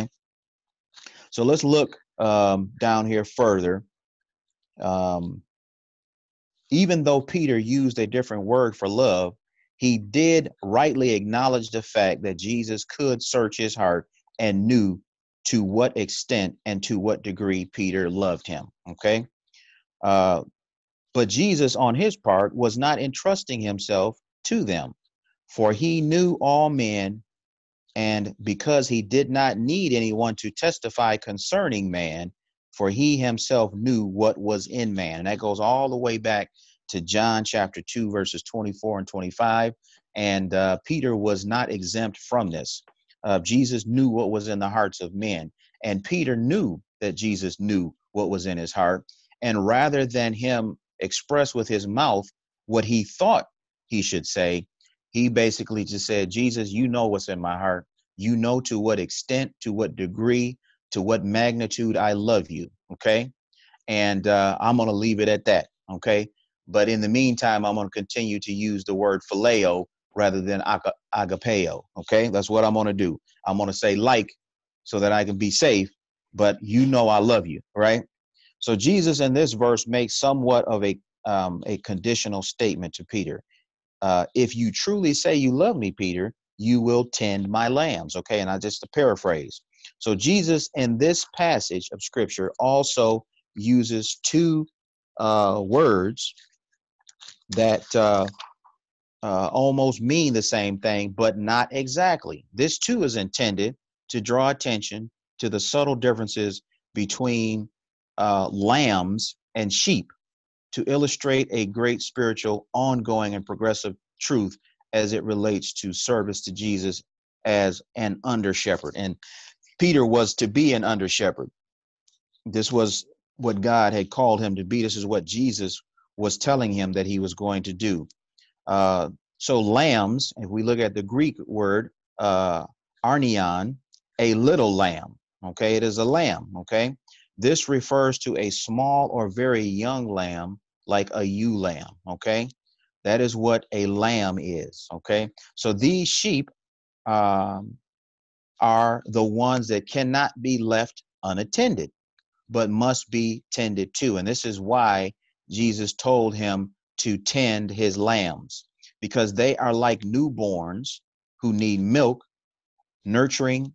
So let's look um, down here further. Um, even though Peter used a different word for love, he did rightly acknowledge the fact that Jesus could search his heart and knew to what extent and to what degree Peter loved him. Okay. Uh, But Jesus, on his part, was not entrusting himself to them, for he knew all men, and because he did not need anyone to testify concerning man, for he himself knew what was in man. And that goes all the way back to John chapter two, verses twenty-four and twenty-five. And uh, Peter was not exempt from this. Uh, Jesus knew what was in the hearts of men, and Peter knew that Jesus knew what was in his heart. And rather than him express with his mouth what he thought he should say, he basically just said, Jesus, you know what's in my heart. You know to what extent, to what degree, to what magnitude I love you. Okay. And uh, I'm going to leave it at that. Okay. But in the meantime, I'm going to continue to use the word phileo rather than aga- agapeo. Okay. That's what I'm going to do. I'm going to say like so that I can be safe, but you know I love you. Right. So Jesus in this verse makes somewhat of a um, a conditional statement to Peter. Uh, if you truly say you love me, Peter, you will tend my lambs. Okay, and I just to paraphrase. So Jesus in this passage of scripture also uses two uh, words that uh, uh, almost mean the same thing, but not exactly. This too is intended to draw attention to the subtle differences between uh, lambs and sheep, to illustrate a great spiritual, ongoing, and progressive truth as it relates to service to Jesus as an under shepherd. And Peter was to be an under shepherd. This was what God had called him to be. This is what Jesus was telling him that he was going to do. Uh, so lambs, if we look at the Greek word, uh, arnion, a little lamb, okay, it is a lamb, okay? This refers to a small or very young lamb, like a ewe lamb, okay? That is what a lamb is, okay? So these sheep um, are the ones that cannot be left unattended, but must be tended to. And this is why Jesus told him to tend his lambs, because they are like newborns who need milk, nurturing,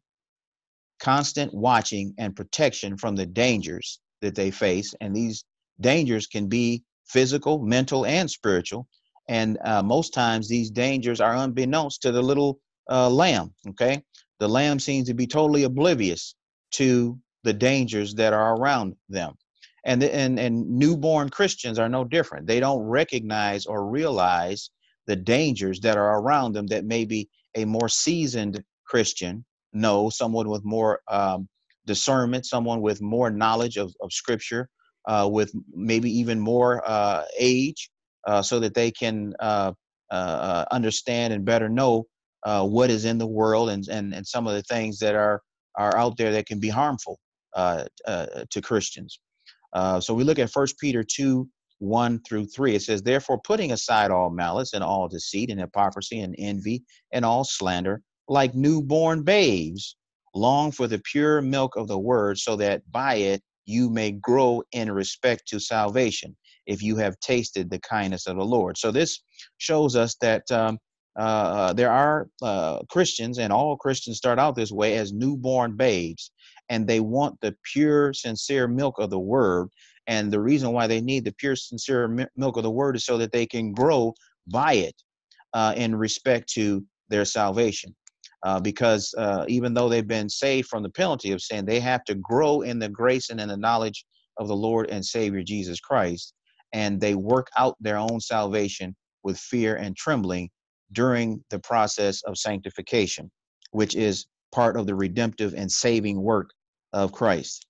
constant watching, and protection from the dangers that they face. And these dangers can be physical, mental, and spiritual. And uh, most times these dangers are unbeknownst to the little uh, lamb, okay? The lamb seems to be totally oblivious to the dangers that are around them. And, the, and, and newborn Christians are no different. They don't recognize or realize the dangers that are around them that maybe a more seasoned Christian knows, someone with more um, discernment, someone with more knowledge of, of scripture, uh, with maybe even more uh, age, uh, so that they can uh, uh, understand and better know uh, what is in the world and, and, and some of the things that are, are out there that can be harmful uh, uh, to Christians. Uh, so we look at First Peter two, one through three. It says, therefore, putting aside all malice and all deceit and hypocrisy and envy and all slander, like newborn babes, long for the pure milk of the word, so that by it you may grow in respect to salvation, if you have tasted the kindness of the Lord. So this shows us that um, uh, there are uh, Christians, and all Christians start out this way as newborn babes, and they want the pure, sincere milk of the word. And the reason why they need the pure, sincere mi- milk of the word is so that they can grow by it uh, in respect to their salvation. Uh, because uh, even though they've been saved from the penalty of sin, they have to grow in the grace and in the knowledge of the Lord and Savior Jesus Christ. And they work out their own salvation with fear and trembling during the process of sanctification, which is part of the redemptive and saving work of Christ.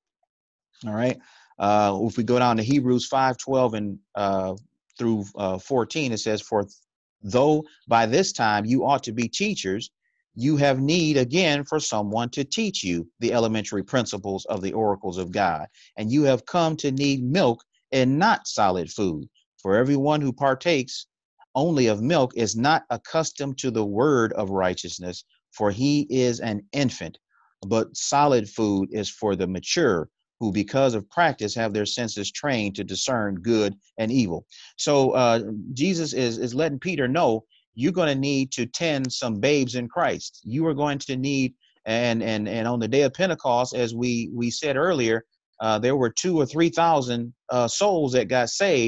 All right. Uh, if we go down to Hebrews five twelve and uh, through uh, fourteen, it says, for though by this time you ought to be teachers, you have need again for someone to teach you the elementary principles of the oracles of God. And you have come to need milk and not solid food. For everyone who partakes only of milk is not accustomed to the word of righteousness, for he is an infant. But solid food is for the mature, who because of practice have their senses trained to discern good and evil. So uh, Jesus is, is letting Peter know, you're going to need to tend some babes in Christ. You are going to need, and and and on the day of Pentecost, as we we said earlier, uh, there were two or three thousand uh, souls that got saved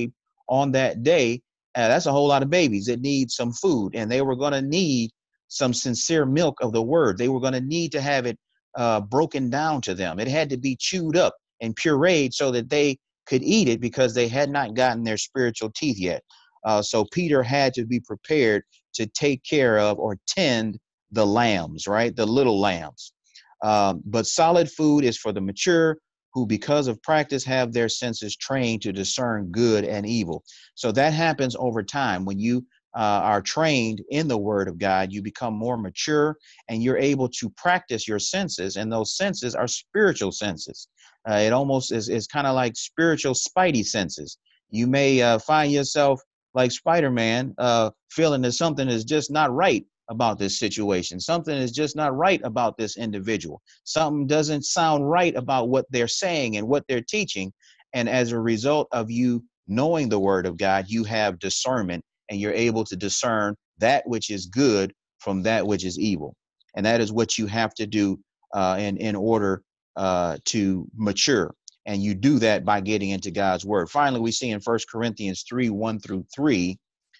on that day, uh, that's a whole lot of babies that need some food, and they were going to need some sincere milk of the word. They were going to need to have it uh, broken down to them. It had to be chewed up and pureed so that they could eat it, because they had not gotten their spiritual teeth yet. Uh, so Peter had to be prepared to take care of or tend the lambs, right? The little lambs. Um, but solid food is for the mature, who because of practice have their senses trained to discern good and evil. So that happens over time. When you uh, are trained in the word of God, you become more mature and you're able to practice your senses. And those senses are spiritual senses. Uh, it almost is, is kind of like spiritual spidey senses. You may uh, find yourself like Spider-Man, uh, feeling that something is just not right about this situation. Something is just not right about this individual. Something doesn't sound right about what they're saying and what they're teaching. And as a result of you knowing the word of God, you have discernment, and you're able to discern that which is good from that which is evil. And that is what you have to do uh, in, in order uh, to mature. And you do that by getting into God's word. Finally, we see in First Corinthians three, one through three,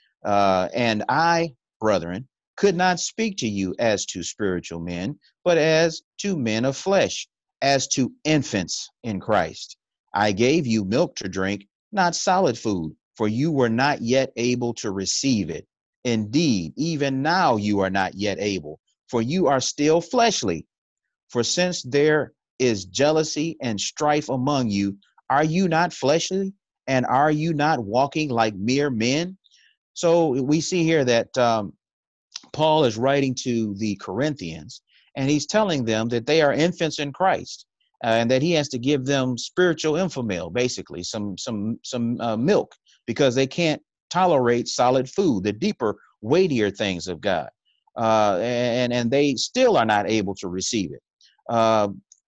uh, and I, brethren, could not speak to you as to spiritual men, but as to men of flesh, as to infants in Christ. I gave you milk to drink, not solid food, for you were not yet able to receive it. Indeed, even now you are not yet able, for you are still fleshly. For since there is jealousy and strife among you, are you not fleshly? And are you not walking like mere men? So we see here that um, Paul is writing to the Corinthians, and he's telling them that they are infants in Christ, uh, and that he has to give them spiritual infomil, basically some some some uh, milk, because they can't tolerate solid food, the deeper, weightier things of God, uh, and and they still are not able to receive it. Uh,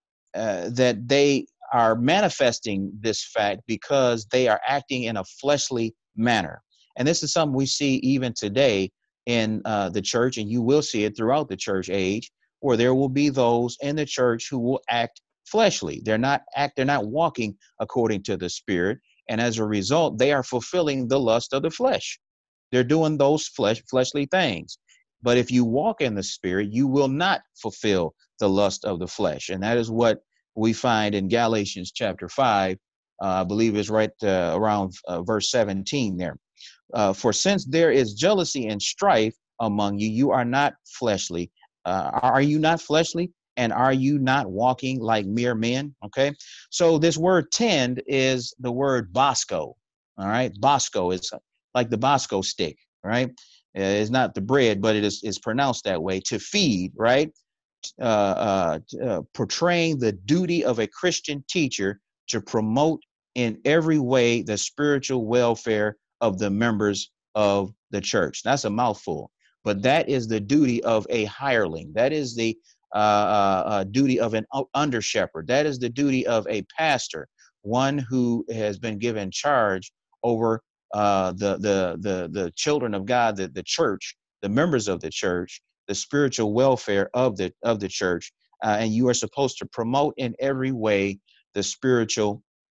uh, that they are manifesting this fact because they are acting in a fleshly manner, and this is something we see even today in uh, the church, and you will see it throughout the church age, where there will be those in the church who will act fleshly. They're not act, they're not walking according to the Spirit, and as a result, they are fulfilling the lust of the flesh. They're doing those flesh fleshly things. But if you walk in the Spirit, you will not fulfill the lust of the flesh, and that is what we find in Galatians chapter five. Uh, I believe is right uh, around uh, verse seventeen there. Uh, for since there is jealousy and strife among you, you are not fleshly. Uh, are you not fleshly? And are you not walking like mere men? Okay. So this word tend is the word Bosco. All right. Bosco is like the Bosco stick, right? Uh, it's not the bread, but it is, is pronounced that way. To feed, right? Uh, uh, uh, portraying the duty of a Christian teacher to promote in every way the spiritual welfare of the members of the church. That's a mouthful, but that is the duty of a hireling. That is the uh, uh, uh, duty of an under shepherd. That is the duty of a pastor, one who has been given charge over uh, the, the, the, the children of God, the, the church, the members of the church, the spiritual welfare of the, of the church. Uh, and you are supposed to promote in every way the spiritual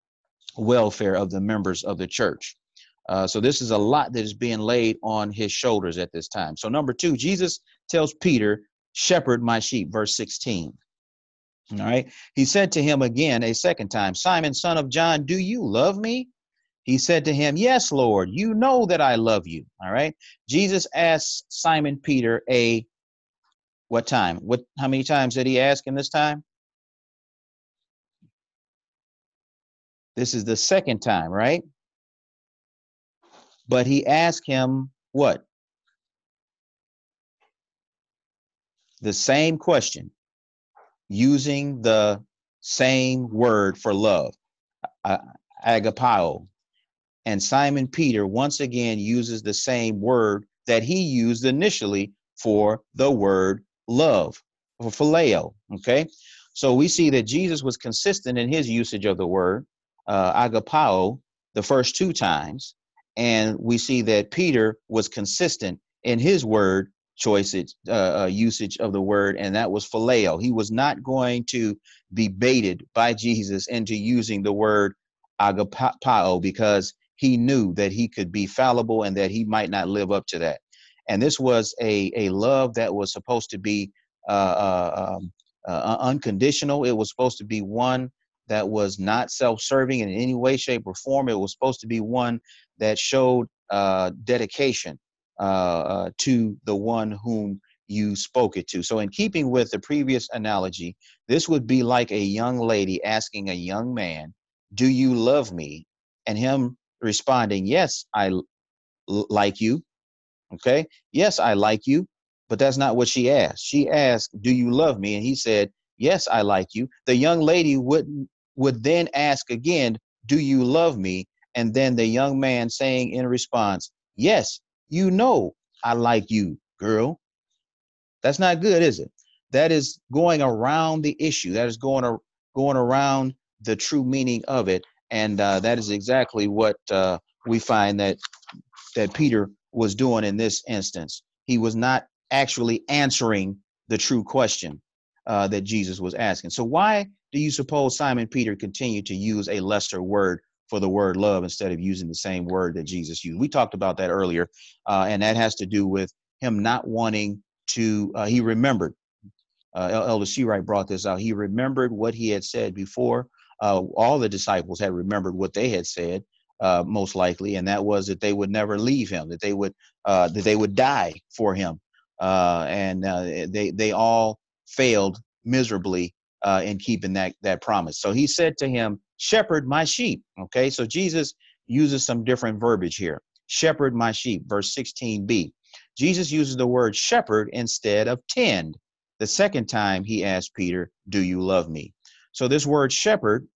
welfare of the members of the church. Uh, so this is a lot that is being laid on his shoulders at this time. So number two, Jesus tells Peter, shepherd my sheep, verse sixteen. All right. He said to him again a second time, Simon, son of John, do you love me? He said to him, yes, Lord, you know that I love you. All right. Jesus asked Simon Peter a what time? What? How many times did he ask him this time? This is the second time, right? But he asked him what? The same question, using the same word for love, uh, agapao. And Simon Peter once again uses the same word that he used initially for the word love, for phileo. Okay, so we see that Jesus was consistent in his usage of the word uh, agapao the first two times. And we see that Peter was consistent in his word choice, uh, uh, usage of the word, and that was phileo. He was not going to be baited by Jesus into using the word agapao, because he knew that he could be fallible and that he might not live up to that. And this was a, a love that was supposed to be uh, uh, um, uh, unconditional. It was supposed to be one that was not self-serving in any way, shape, or form. It was supposed to be one that showed uh, dedication uh, uh, to the one whom you spoke it to. So in keeping with the previous analogy, this would be like a young lady asking a young man, do you love me? And him responding, yes, I l- like you. Okay. Yes, I like you. But that's not what she asked. She asked, do you love me? And he said, yes, I like you. The young lady wouldn't would then ask again, do you love me? And then the young man saying in response, yes, you know, I like you, girl. That's not good, is it? That is going around the issue. That is going, ar- going around the true meaning of it. And uh, that is exactly what uh, we find that that Peter was doing in this instance. He was not actually answering the true question uh, that Jesus was asking. So why do you suppose Simon Peter continued to use a lesser word for the word love instead of using the same word that Jesus used? We talked about that earlier, uh, and that has to do with him not wanting to, uh, he remembered, uh, Elder Seawright brought this out, he remembered what he had said before. Uh, all the disciples had remembered what they had said, uh, most likely, and that was that they would never leave him, that they would uh, that they would die for him, uh, and uh, they they all failed miserably uh, in keeping that that promise. So he said to him, "Shepherd my sheep." Okay, so Jesus uses some different verbiage here. Shepherd my sheep, verse sixteen b. Jesus uses the word shepherd instead of tend. The second time he asked Peter, "Do you love me?" So this word shepherd,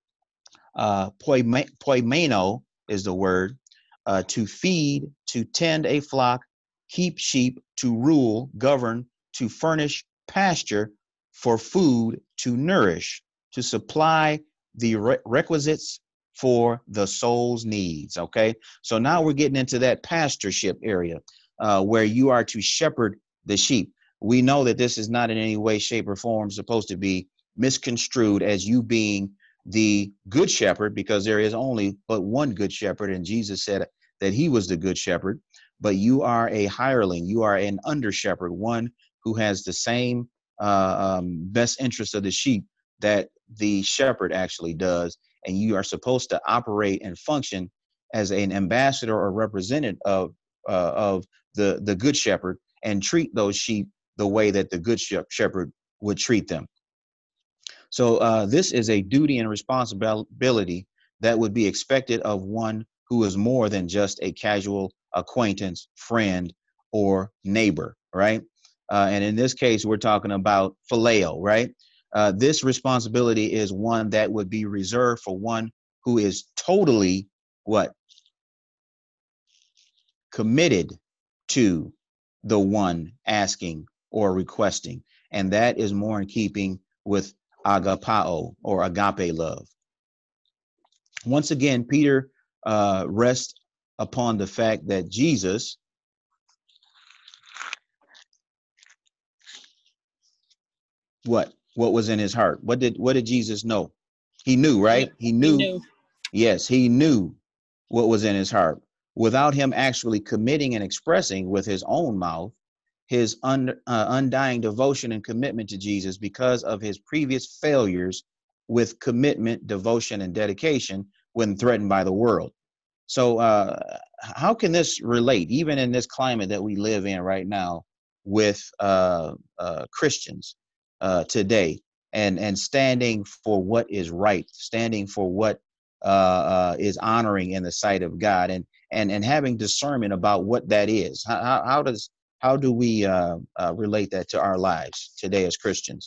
uh, poimeno is the word, uh, to feed, to tend a flock, keep sheep, to rule, govern, to furnish pasture, for food, to nourish, to supply the re- requisites for the soul's needs. Okay, so now we're getting into that pastorship area uh, where you are to shepherd the sheep. We know that this is not in any way, shape, or form supposed to be misconstrued as you being the good shepherd, because there is only but one good shepherd, and Jesus said that he was the good shepherd. But you are a hireling, you are an under shepherd, one who has the same uh, um, best interest of the sheep that the shepherd actually does, and you are supposed to operate and function as an ambassador or representative of uh, of the the good shepherd, and treat those sheep the way that the good shepherd would treat them. So uh, this is a duty and responsibility that would be expected of one who is more than just a casual acquaintance, friend, or neighbor, right? Uh, and in this case, we're talking about phileo, right? Uh, this responsibility is one that would be reserved for one who is totally what? Committed to the one asking or requesting. And that is more in keeping with agapao, or agape love. Once again, Peter uh, rests upon the fact that Jesus what what was in his heart. What did what did Jesus know? He knew, right? He knew. He knew. Yes, he knew what was in his heart. Without him actually committing and expressing with his own mouth his un, uh, undying devotion and commitment to Jesus because of his previous failures with commitment, devotion, and dedication when threatened by the world. So uh, how can this relate, even in this climate that we live in right now, with uh, uh, Christians uh, today, and, and standing for what is right, standing for what uh, uh, is honoring in the sight of God, and and and having discernment about what that is? How, how, how does how do we uh, uh, relate that to our lives today as Christians?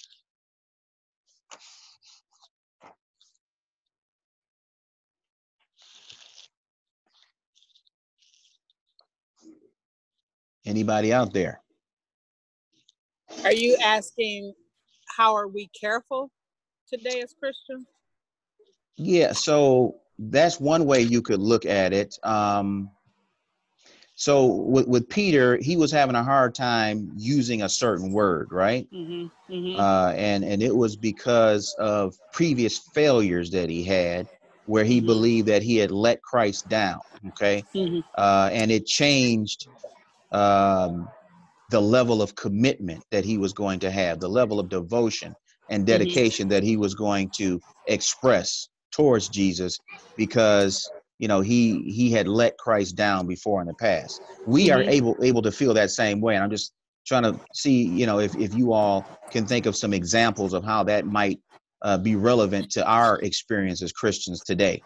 Anybody out there? Are you asking how are we careful today as Christians? Yeah, so that's one way you could look at it. Um, so with, with Peter, he was having a hard time using a certain word, right? Mm-hmm, mm-hmm. Uh, and, and it was because of previous failures that he had where he Mhm. believed that he had let Christ down. Okay. Mhm. Uh, and it changed um, the level of commitment that he was going to have, the level of devotion and dedication that he was going to express towards Jesus, because you know he he had let Christ down before in the past. We are Mhm. able able to feel that same way, and I'm just trying to see, you know, if if you all can think of some examples of how that might uh, be relevant to our experience as Christians today.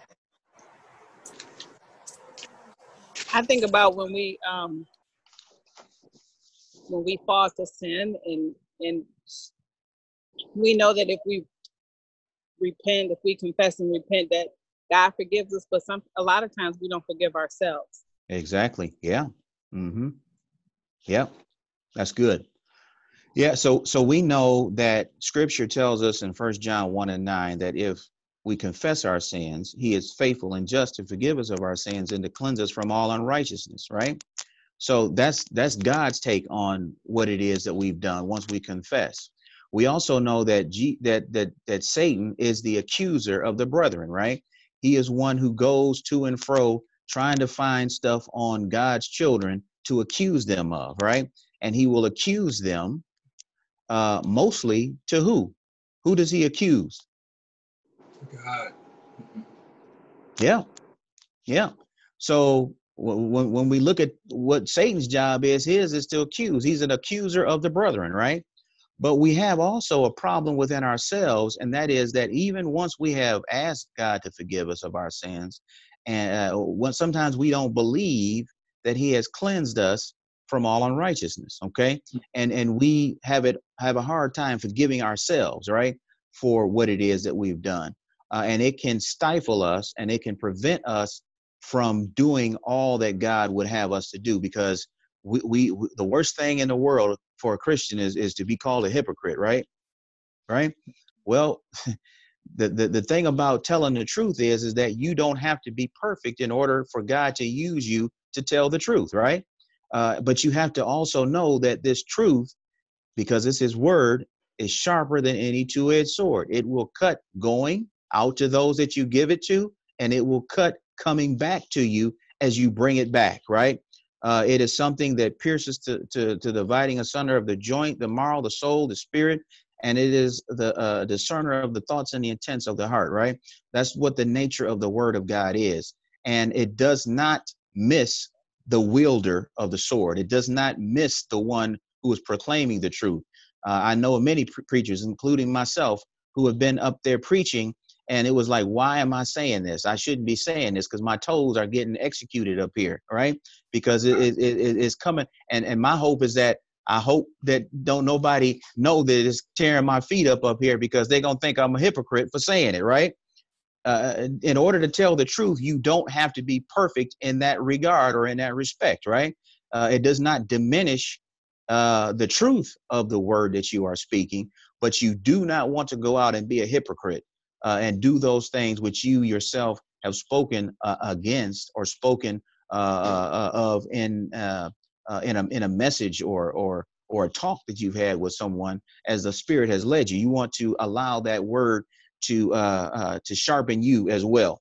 I think about when we um when we fall to sin, and and we know that if we repent, if we confess and repent, that God forgives us. But some a lot of times we don't forgive ourselves. Exactly. Yeah. Mm-hmm. Yeah. That's good. Yeah. So so we know that Scripture tells us in First John one and nine that if we confess our sins, He is faithful and just to forgive us of our sins and to cleanse us from all unrighteousness. Right. So that's that's God's take on what it is that we've done once we confess. We also know that G, that that that Satan is the accuser of the brethren, right? He is one who goes to and fro trying to find stuff on God's children to accuse them of, right? And he will accuse them uh, mostly to who? Who does he accuse? God. Yeah, yeah. So when when we look at what Satan's job is, his is to accuse. He's an accuser of the brethren, right? But we have also a problem within ourselves, and that is that even once we have asked God to forgive us of our sins, and uh, when sometimes we don't believe that He has cleansed us from all unrighteousness. Okay, and and we have it have a hard time forgiving ourselves, right, for what it is that we've done, uh, and it can stifle us, and it can prevent us from doing all that God would have us to do, because we, we the worst thing in the world for a Christian is is to be called a hypocrite, right? Right? Well, the, the the thing about telling the truth is is that you don't have to be perfect in order for God to use you to tell the truth, right? Uh, but you have to also know that this truth, because it's His word, is sharper than any two-edged sword. It will cut going out to those that you give it to, and it will cut coming back to you as you bring it back, right? Uh, it is something that pierces to, to, to the dividing asunder of the joint, the marrow, the soul, the spirit, and it is the uh, discerner of the thoughts and the intents of the heart, right? That's what the nature of the word of God is. And it does not miss the wielder of the sword. It does not miss the one who is proclaiming the truth. Uh, I know of many pre- preachers, including myself, who have been up there preaching, and it was like, why am I saying this? I shouldn't be saying this because my toes are getting executed up here, right? Because it, it, it, it's coming. And, and my hope is that I hope that don't nobody know that it's tearing my feet up up here, because they're going to think I'm a hypocrite for saying it, right? Uh, in order to tell the truth, you don't have to be perfect in that regard or in that respect, right? Uh, it does not diminish uh, the truth of the word that you are speaking, but you do not want to go out and be a hypocrite uh, and do those things which you yourself have spoken uh, against or spoken uh, uh, of in uh, uh, in a in a message or or or a talk that you've had with someone as the Spirit has led you. You want to allow that word to uh, uh, to sharpen you as well.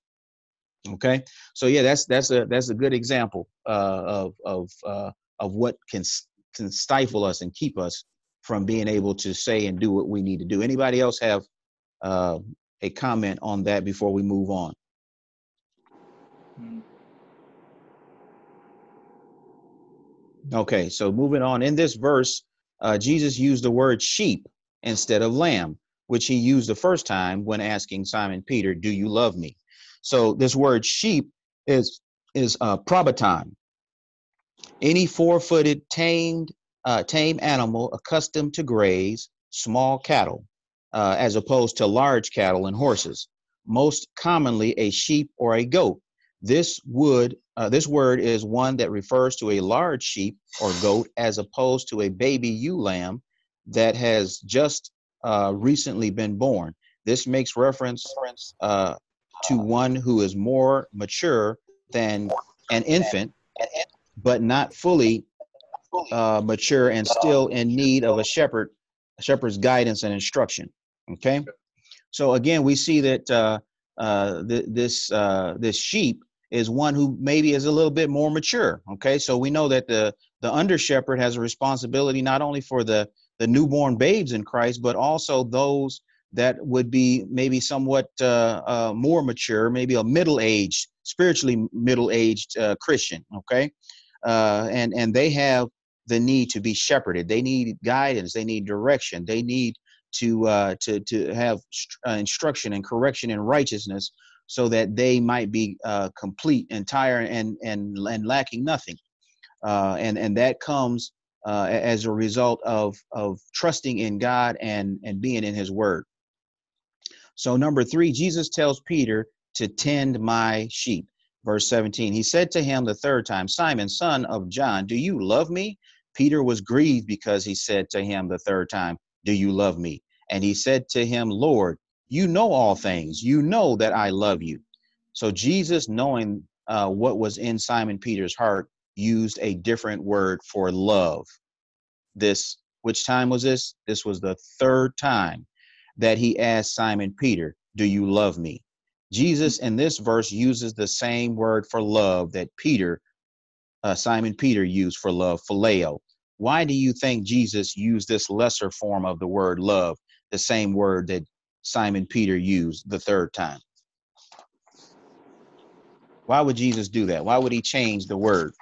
Okay, so yeah, that's that's a that's a good example uh, of of uh, of what can can stifle us and keep us from being able to say and do what we need to do. Anybody else have uh, a comment on that before we move on? Okay, so moving on. In this verse, uh, Jesus used the word sheep instead of lamb, which he used the first time when asking Simon Peter, "Do you love me?" So this word sheep is is uh, prabaton, any four-footed tamed uh, tame animal accustomed to graze small cattle, uh, as opposed to large cattle and horses. Most commonly, a sheep or a goat. This would uh, this word is one that refers to a large sheep or goat, as opposed to a baby ewe lamb that has just uh, recently been born. This makes reference uh, to one who is more mature than an infant, but not fully uh, mature and still in need of a shepherd, a shepherd's guidance and instruction. Okay. So again, we see that uh, uh, th- this uh, this sheep is one who maybe is a little bit more mature. Okay, so we know that the the under shepherd has a responsibility not only for the the newborn babes in Christ, but also those that would be maybe somewhat uh, uh, more mature, maybe a middle-aged, spiritually middle-aged uh, Christian. Okay, uh, and and they have the need to be shepherded. They need guidance. They need direction. They need to uh, to to have uh, instruction and correction and righteousness, so that they might be uh, complete, entire, and and and lacking nothing. Uh, and and that comes uh, as a result of of trusting in God and and being in His Word. So number three, Jesus tells Peter to tend my sheep. Verse seventeen, he said to him the third time, Simon, son of John, do you love me? Peter was grieved because he said to him the third time, do you love me? And he said to him, Lord, you know all things. You know that I love you. So Jesus, knowing uh, what was in Simon Peter's heart, used a different word for love. This, which time was this? This was the third time that he asked Simon Peter, do you love me? Jesus in this verse uses the same word for love that Peter, uh, Simon Peter used for love, phileo. Why do you think Jesus used this lesser form of the word love, the same word that Simon Peter used the third time? Why would Jesus do that? Why would he change the word?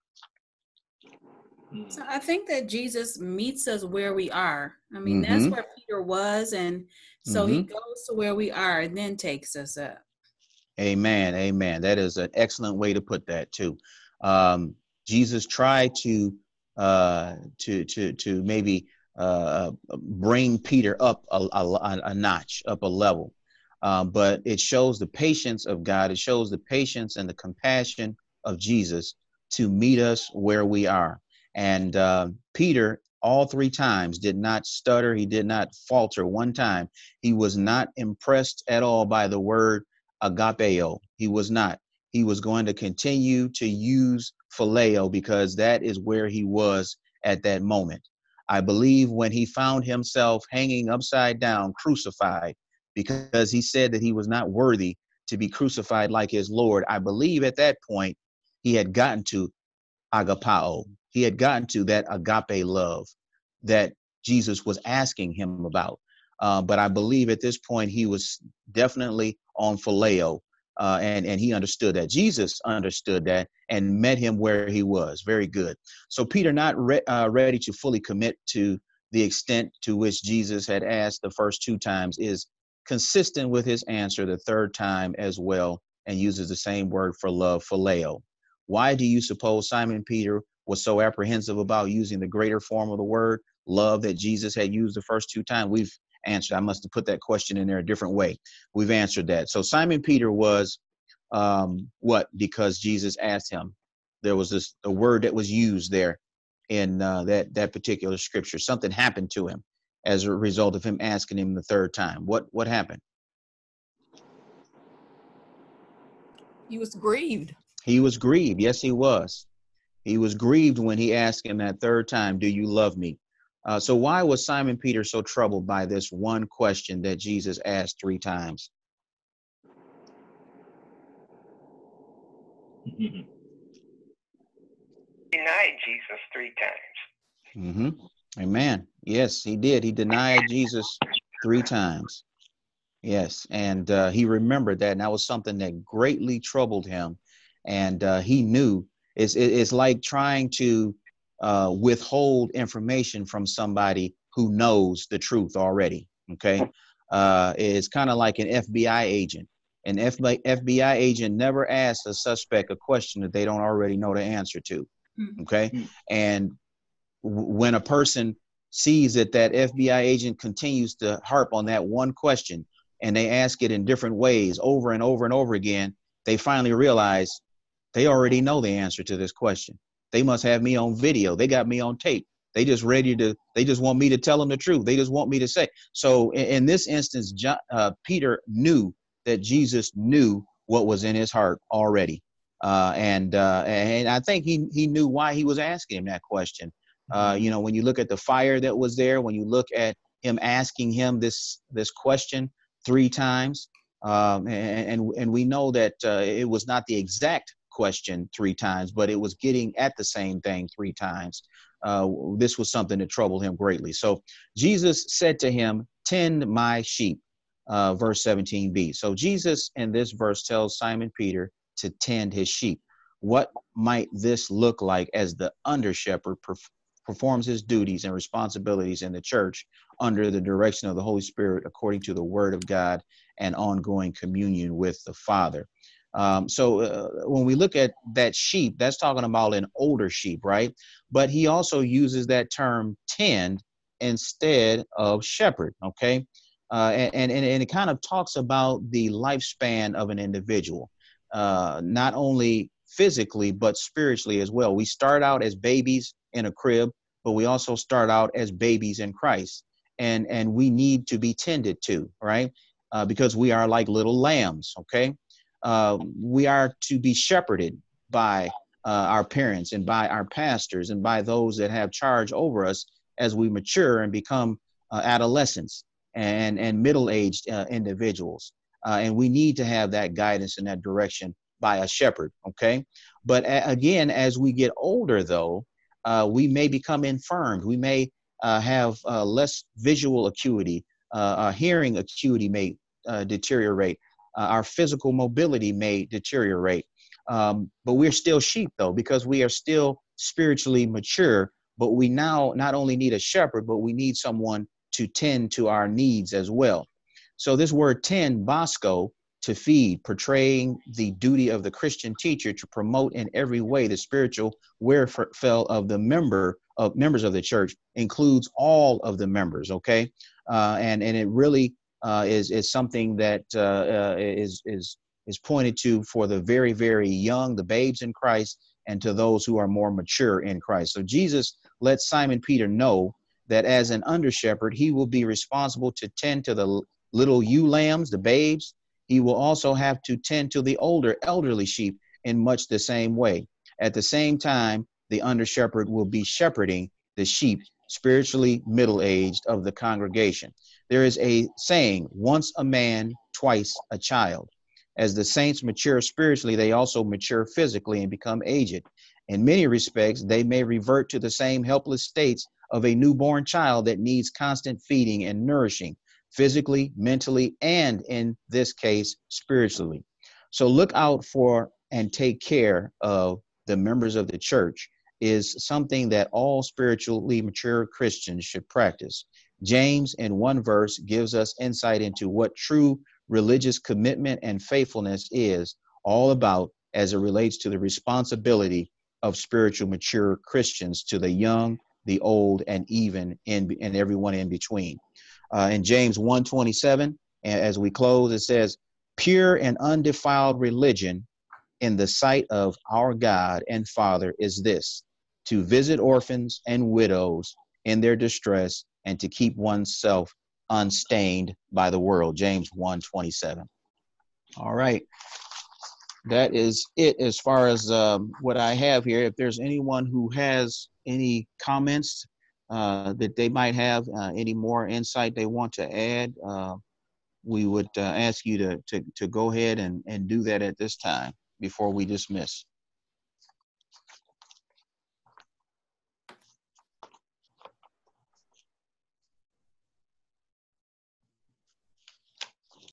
So I think that Jesus meets us where we are. I mean, Mm-hmm. that's where Peter was. And so Mm-hmm. he goes to where we are and then takes us up. Amen. Amen. That is an excellent way to put that too. Um, Jesus tried to uh, to to to maybe uh, bring Peter up a, a, a notch, up a level. Um, but it shows the patience of God. It shows the patience and the compassion of Jesus to meet us where we are. And uh, Peter, all three times, did not stutter. He did not falter one time. He was not impressed at all by the word agapeo. He was not. He was going to continue to use phileo because that is where he was at that moment. I believe when he found himself hanging upside down, crucified, because he said that he was not worthy to be crucified like his Lord, I believe at that point he had gotten to agapao. He had gotten to that agape love that Jesus was asking him about. Uh, but I believe at this point he was definitely on phileo, uh, and, and he understood that. Jesus understood that and met him where he was. Very good. So Peter, not re- uh, ready to fully commit to the extent to which Jesus had asked the first two times, is consistent with his answer the third time as well, and uses the same word for love, phileo. Why do you suppose Simon Peter was so apprehensive about using the greater form of the word love that Jesus had used the first two times? We've answered. I must have put that question in there a different way. We've answered that. So Simon Peter was um, what? Because Jesus asked him. There was this a word that was used there in uh, that that particular scripture. Something happened to him as a result of him asking him the third time. What what happened? He was grieved. He was grieved. Yes, he was. He was grieved when he asked him that third time, do you love me? Uh, so why was Simon Peter so troubled by this one question that Jesus asked three times? Denied Jesus three times. Mm-hmm. Amen. Yes, he did. He denied Jesus three times. Yes, and uh, he remembered that, and that was something that greatly troubled him. And uh, he knew it's it's like trying to uh, withhold information from somebody who knows the truth already. Okay, uh, it's kind of like an F B I agent. An F B I agent never asks a suspect a question that they don't already know the answer to. Okay, and w- when a person sees that that F B I agent continues to harp on that one question, and they ask it in different ways over and over and over again, they finally realize they already know the answer to this question. They must have me on video. They got me on tape. They just ready to, they just want me to tell them the truth. They just want me to say. So in, in this instance, John, uh, Peter knew that Jesus knew what was in his heart already. Uh, and uh, and I think he, he knew why he was asking him that question. Uh, you know, when you look at the fire that was there, when you look at him asking him this, this question three times, Um, and, and, and we know that uh, it was not the exact question three times, but it was getting at the same thing three times. Uh, this was something that troubled him greatly. So Jesus said to him, tend my sheep, uh, verse seventeen b. So Jesus in this verse tells Simon Peter to tend his sheep. What might this look like as the under shepherd perf- performs his duties and responsibilities in the church under the direction of the Holy Spirit, according to the word of God and ongoing communion with the Father? Um, so uh, when we look at that sheep, that's talking about an older sheep, right? But he also uses that term tend instead of shepherd, okay? Uh, and, and, and it kind of talks about the lifespan of an individual, uh, not only physically, but spiritually as well. We start out as babies in a crib, but we also start out as babies in Christ. And, and we need to be tended to, right? Uh, because we are like little lambs, okay? Uh, we are to be shepherded by uh, our parents and by our pastors and by those that have charge over us as we mature and become uh, adolescents and, and middle-aged uh, individuals. Uh, and we need to have that guidance in that direction by a shepherd, okay? But a- again, as we get older, though, uh, we may become infirmed. We may uh, have uh, less visual acuity. Uh, our hearing acuity may uh, deteriorate. Uh, our physical mobility may deteriorate. Um, but we're still sheep, though, because we are still spiritually mature. But we now not only need a shepherd, but we need someone to tend to our needs as well. So this word tend, bosco, to feed, portraying the duty of the Christian teacher to promote in every way the spiritual welfare of the member of members of the church, includes all of the members, okay? Uh, and, and it really uh, is, is something that uh, uh, is, is, is pointed to for the very, very young, the babes in Christ, and to those who are more mature in Christ. So Jesus let Simon Peter know that as an under shepherd, he will be responsible to tend to the little ewe lambs, the babes. He will also have to tend to the older, elderly sheep in much the same way. At the same time, the under shepherd will be shepherding the sheep, spiritually middle-aged of the congregation. There is a saying, once a man, twice a child. As the saints mature spiritually, they also mature physically and become aged. In many respects, they may revert to the same helpless states of a newborn child that needs constant feeding and nourishing, physically, mentally, and in this case, spiritually. So look out for and take care of the members of the church is something that all spiritually mature Christians should practice. James, in one verse, gives us insight into what true religious commitment and faithfulness is all about as it relates to the responsibility of spiritual mature Christians to the young, the old, and even in and everyone in between. Uh, in James one twenty-seven, as we close, it says, pure and undefiled religion in the sight of our God and Father is this, to visit orphans and widows in their distress and to keep oneself unstained by the world. James one twenty-seven. All right. That is it as far as um, what I have here. If there's anyone who has any comments uh, that they might have, uh, any more insight they want to add, uh, we would uh, ask you to, to, to go ahead and, and do that at this time before we dismiss.